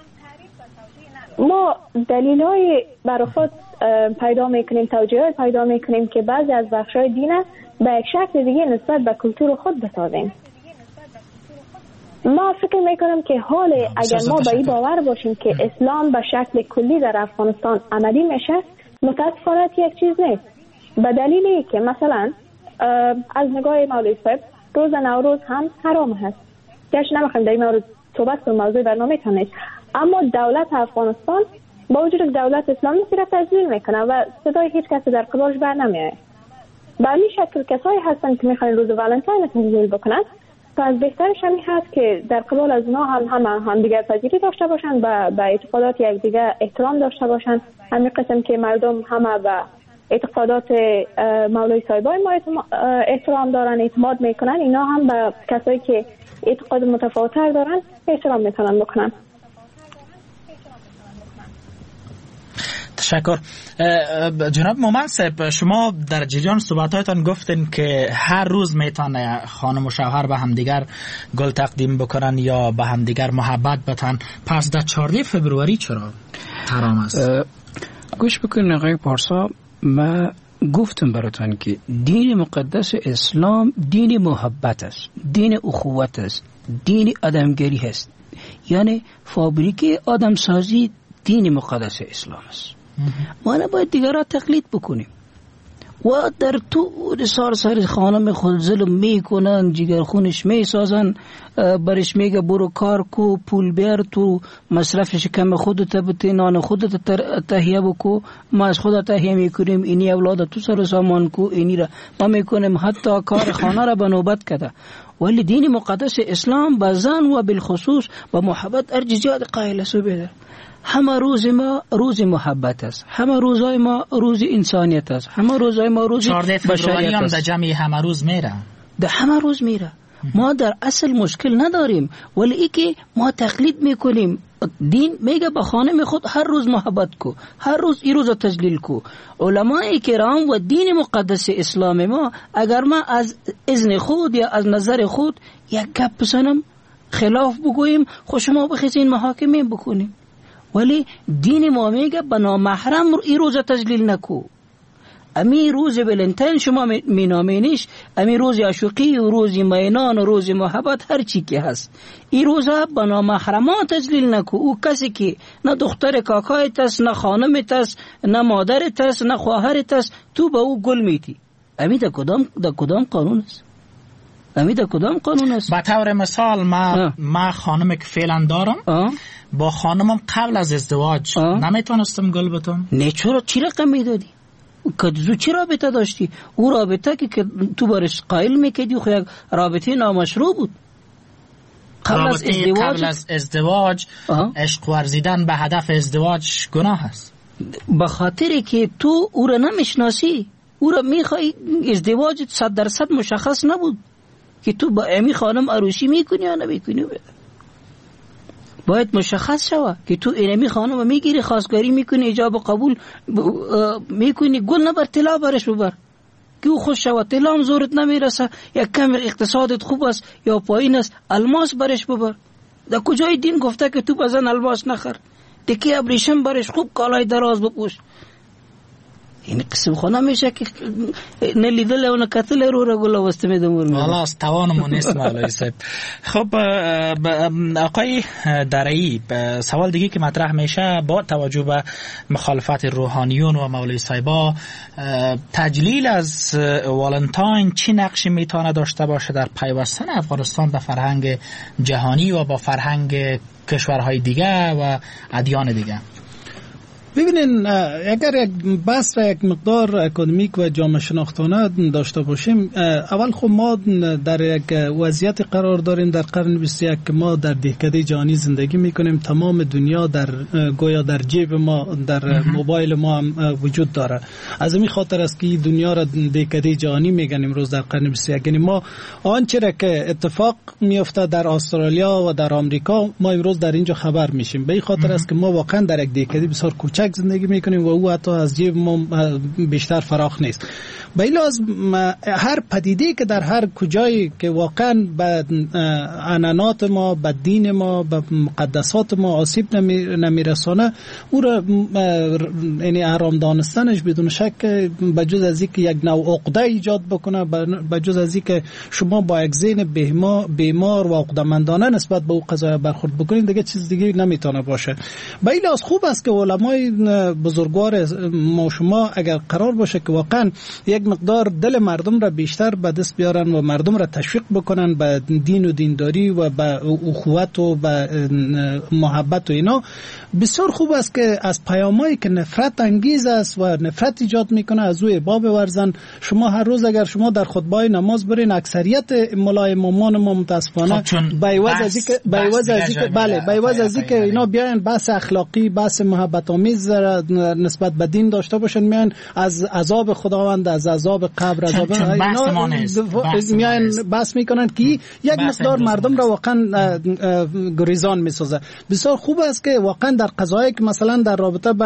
ما دلیل‌های برای خود پیدا میکنیم، توجیه‌های پیدا میکنیم که بعضی از بخش‌های دین به یک شکل دیگه نسبت به کلتور خود بسازیم. ما فکر میکنم که حال اگر ما به این باور باشیم که اسلام به شکل کلی در افغانستان عملی میشه، متاسفانه یک چیز نیست. به دلیلی که مثلا از نگاه مولوی صاحب روز نوروز هم حرام هست. گرچه نمیخوایم در این مورد صحبت کنیم، موضوع برنامه تان نیست، اما دولت افغانستان با وجود دولت اسلامی را تضلیل میکنه و صدای هیچ کسی در قبالش بر نمیاد. به این شکل کسایی هستن که میخوان روز ولنتاین تضلیل بکنن، پس بهترش همین هست که در قبال از اونا هم دیگر پذیری داشته باشن، به اعتقادات یکدیگر احترام داشته باشن. همین قسم که مردم همه به اعتقادات مولوی صاحبای ما احترام دارن، اعتماد میکنن، اینا هم به کسایی که اعتقاد متفاوت‌تر دارن احترام میتونن بکنن. تشکر. جناب مومن صاحب، شما در جریان صحبتاتون گفتین که هر روز میتونه خانم و شوهر به همدیگر گل تقدیم بکنن یا به همدیگر محبت بتن، پس در 14 فبروری چرا حرام است؟ گوش بکنین آقای پارسا، ما گفتم براتون که دین مقدس اسلام دین محبت است، دین اخوت است، دین آدمگری است. یعنی فابریکه آدمسازی دین مقدس اسلام است. ما نباید دیگران تقلید بکنیم و در طول سال خانم خود ظلم میکنن، جگر خونش میسازن، برش میگه برو کار کو، پول بیار تو، مصرفش کم خودت بده، نان خودت تهیه بکو، ما از خودت تهیه میکنیم، اینی اولاد تو سر سامان کو، اینی را ما میکنیم، حتی کار خانه را به نوبت کده. ولی دین مقدس اسلام با زن و بالخصوص با محبت ارججات قائل است. بده همه روز ما روز محبت است، همه روزای ما روز انسانیت است، همه روزای ما روز بشریت است. در جمعی همه روز میره، در همه روز میره. ما در اصل مشکل نداریم، ولی ای که ما تقلید میکنیم. دین میگه به خانم خود هر روز محبت کو، هر روز این روز تجلیل کو. علماء کرام و دین مقدس اسلام ما اگر ما از اذن خود یا از نظر خود یک گپ بزنم خلاف بگوییم، خود شما بخیزین محاکمه بکنیم. ولی دین ما میگه به نامحرم این روز تجلیل نکو. امی روز ولنتاین شما مینامینیش، امی روز عاشقی و روز مینان و روز محبت هر چی که هست، این روز به نامحرمان تجلیل نکو. او کسی که نه دختر کاکایت است، نه خانمت است، نه مادرت است، نه خواهرت است، تو به او گل میتی. امی در کدام قانون است؟ امی در کدام قانون است؟ به طور مثال ما خانم که فعلا دارم با خانمم قبل از ازدواج نمیتونستم گل بتم. نه چی رقم میدادی؟ کدزو چی رابطه داشتی؟ او رابطه که تو برش قائل میکردی خو یک رابطه نامشروع بود. قبل از ازدواج عشق ورزیدن به هدف ازدواج گناه است. به خاطر که تو او را نمیشناسی، او را میخوای، ازدواج 100% مشخص نبود که تو با امی خانم عروسی میکنی یا نمیکنی. باید مشخص شوه که تو اینمی خانم میگیری، خواستگاری میکنی، ایجاب و قبول میکنی، گل نبر طلا برش ببر که او خوش شوه. طلا هم زورت نمیرسه، یا کم اقتصادت خوب است یا پایین است، الماس برش ببر. در کجای دین گفته که تو بزن الماس نخر؟ تکی ابریشم برش خوب کالای دراز بپوش. این قسم خونه میشه که نلیدل و نکتل رو را گل وسته میدم ورمید. والا از توانمون نیست مولوی صاحب. خب آقای درعی، سوال دیگه که مطرح میشه با توجه به مخالفت روحانیون و مولوی صاحبا، تجلیل از والنتاین چی نقشی میتونه داشته باشه در پیوستن افغانستان به فرهنگ جهانی و با فرهنگ کشورهای دیگه و ادیان دیگه؟ ببینین، اگر یک بحث را یک مقدار اکادمیک و جامعه شناختانه داشته باشیم، اول خب ما در یک وضعیت قرار داریم در قرن 21 که ما در دهکده جهانی زندگی میکنیم. تمام دنیا در گویا در جیب ما، در موبایل ما هم وجود داره. از این خاطر است که دنیا را دهکده جهانی میگن امروز در قرن 21. یعنی ما آنچه را که اتفاق میفته در استرالیا و در آمریکا، ما امروز در اینجا خبر میشیم. به این خاطر است که ما واقعا در یک دهکده بسیار کوچک کوچک زندگی میکنیم و او حتی از جیب ما بیشتر فراخ نیست. به این لحاظ هر پدیده که در هر کجایی که واقعا به عنعنات ما، به دین ما، به مقدسات ما آسیب نمیرسانه، او را یعنی حرام دانستنش بدون شک بجز از اینکه یک نوع عقده ایجاد بکنه، بجز از اینکه شما با یک ذهن بیمار و عقده‌مندانه نسبت به او قضایا برخورد بکنید، دیگه چیز دیگه نمیتونه باشه. به این لحاظ خوب است که علمای بزرگوار ما شما اگر قرار باشه که واقعا یک مقدار دل مردم را بیشتر به دست بیارن و مردم را تشویق بکنن به دین و دینداری و به اخوت و به محبت و اینا، بسیار خوب است که از پیامایی که نفرت انگیز است و نفرت ایجاد میکنه از او ابا بورزن. شما هر روز اگر شما در خطبه نماز برین، اکثریت مولای امامان ما متاسفانه بیواز از اینکه اینا بیاین بحث اخلاقی، بحث محبت آمیز نسبت به دین داشته باشن، میان از عذاب خداوند، از عذاب قبر، عذاب میان بحث میکنن که یک مقدار مردم را واقعا گریزان میسازه. بسیار خوب است که واقعا در قضایی که مثلا در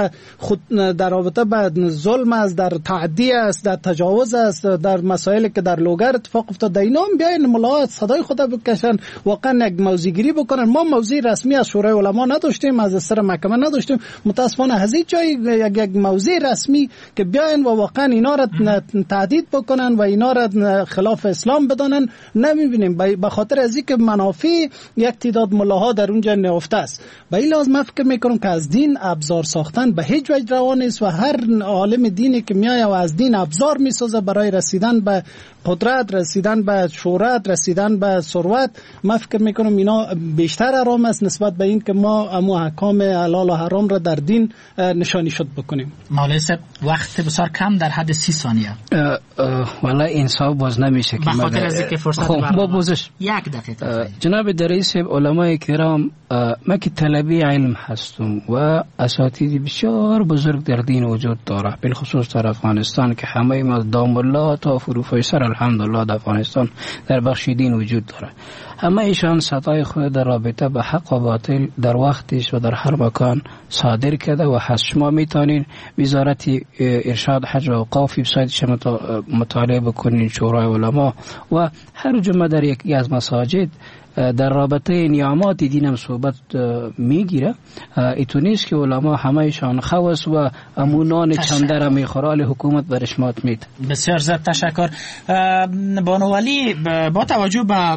رابطه با ظلم است، در تعدی است، در تجاوز است، در مسائلی که در لوگر اتفاق افتاده، اینا هم بیاین ملاحظه صدای خدا بکشن، واقعا یک موضوعگیری بکنن. ما موضوع رسمی از شورای علما نداشتیم، از سر محکمه نداشتیم، متاسفانه از این جای یک موضوع رسمی که بیاین و واقعا اینا را تهدید بکنن و اینا را خلاف اسلام بدانن نمیبینیم، به خاطر از اینکه منافع یک تعداد ملاها در اونجا نهفته است. به این لحاظ من فکر میکنم که از دین ابزار ساختن به هیچ وجه روا نیست و هر عالم دینی که میایه و از دین ابزار میسازه برای رسیدن به قدرت، رسیدن به شهرت، رسیدن به ثروت، من فکر میکنم اینا بیشتر حرام است نسبت به این که ما امو احکام حلال و حرام را در دین نشانی شد بکنیم. مولوی صاحب وقت بسیار کم، در حد 30 ثانیه. والله انصاف باز نمیشه که بخاطر از اینکه فرصت بازش 1 دقیقه. جناب رئیس علمای کرام، ما که طلبی علم هستم و اساتید بسیار بزرگ در دین وجود داره، بالخصوص در افغانستان که همه ما دام الله تا پروفسور الحمدلله در افغانستان در بخش دین وجود داره. همه ایشان صدای خود در رابطه به حق و باطل در وقتش و در هر مکان صادر کرده و هست. شما میتونین وزارت ارشاد حج و اوقاف وبسایتش مطالعه بکنین، شورای علما و هر جمعه در یکی از مساجد در رابطه نیامات دین هم صحبت میگیره. ایتو نیست که علما همهشان خوص و امونان چندر میخورال حکومت برشمات میده. بسیار زیاد تشکر. بانو ولی با توجه به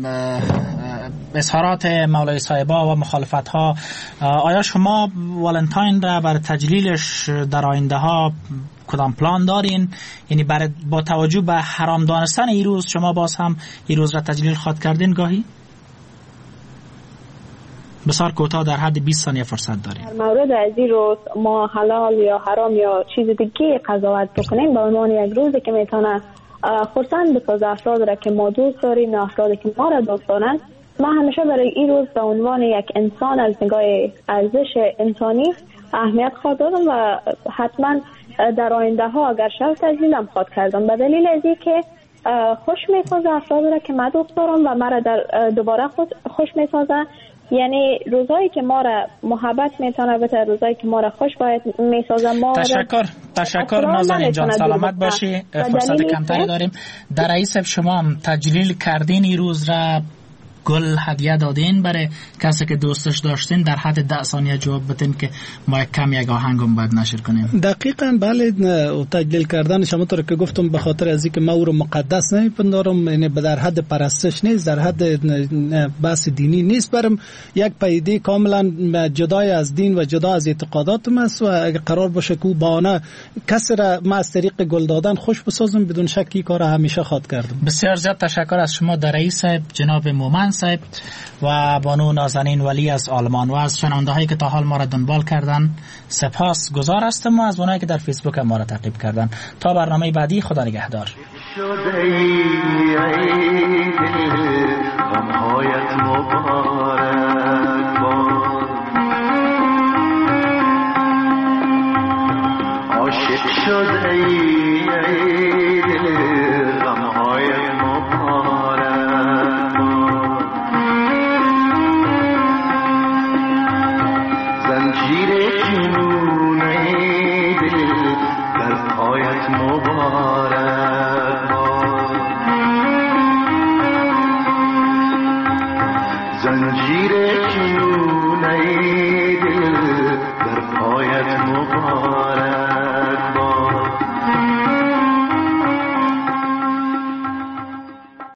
اظهارات مولای صاحبا و مخالفت ها، آیا شما والنتاین را بر تجلیلش در آینده ها کدام پلان دارین؟ یعنی با توجه به حرام دانستن این روز شما باز هم این روز را تجلیل خواد کردین گاهی؟ بسیار کوتاه در حد 20 ثانیه فرصت داریم. در مورد از این روز ما حلال یا حرام یا چیز دیگه قضاوت بکنیم به عنوان یک روزی که میتونه خرسند بسازه افراد را که ما دوست داریم یا افرادی که ما را دوست دارن، ما همیشه برای این روز به عنوان یک انسان از نگاه ارزش انسانی اهمیت خواهد دادم و حتما در آینده ها اگر شد تجلیلم خواهد کردم، به دلیل از اینکه خوش میسازه افراد را که ما دوست دارم و مرا در دوباره خوش میسازه. یعنی روزایی که ما را محبت میتونه بته، روزایی که ما را خوش باید میسازه. ما تشکر نازنین جان، سلامت باشی. فرصت کمتری داریم. در رئیس شما هم تجلیل کردین این روز را، گل هدیه دادین برای کسی که دوستش داشتین، در حد 10 ثانیه جواب بدین که ما کم یک آهنگم باید نشر کنیم. دقیقاً بله. تجلیل کردن شما طور که گفتم به خاطر از اینکه ما او رو مقدس نمیپندارم، یعنی در حد پرستش نیست، در حد بحث دینی نیست، برم یک پدیده کاملا جدای از دین و جدا از اعتقاداتم است و اگر قرار باشه که با آنها کسی را ما از طریق گل دادن خوش بسازم، بدون شک این کار همیشه خواهد کردم. بسیار زیاد تشکر از شما در رئیس جناب مومن صاحب و بانو نازنین ولی از آلمان و از شنونده هایی که تا حال ما را دنبال کردن سپاس گزار هستم و از اونایی که در فیسبوک ما را تعقیب کردن. تا برنامه بعدی، خدا نگهدار. عاشق شده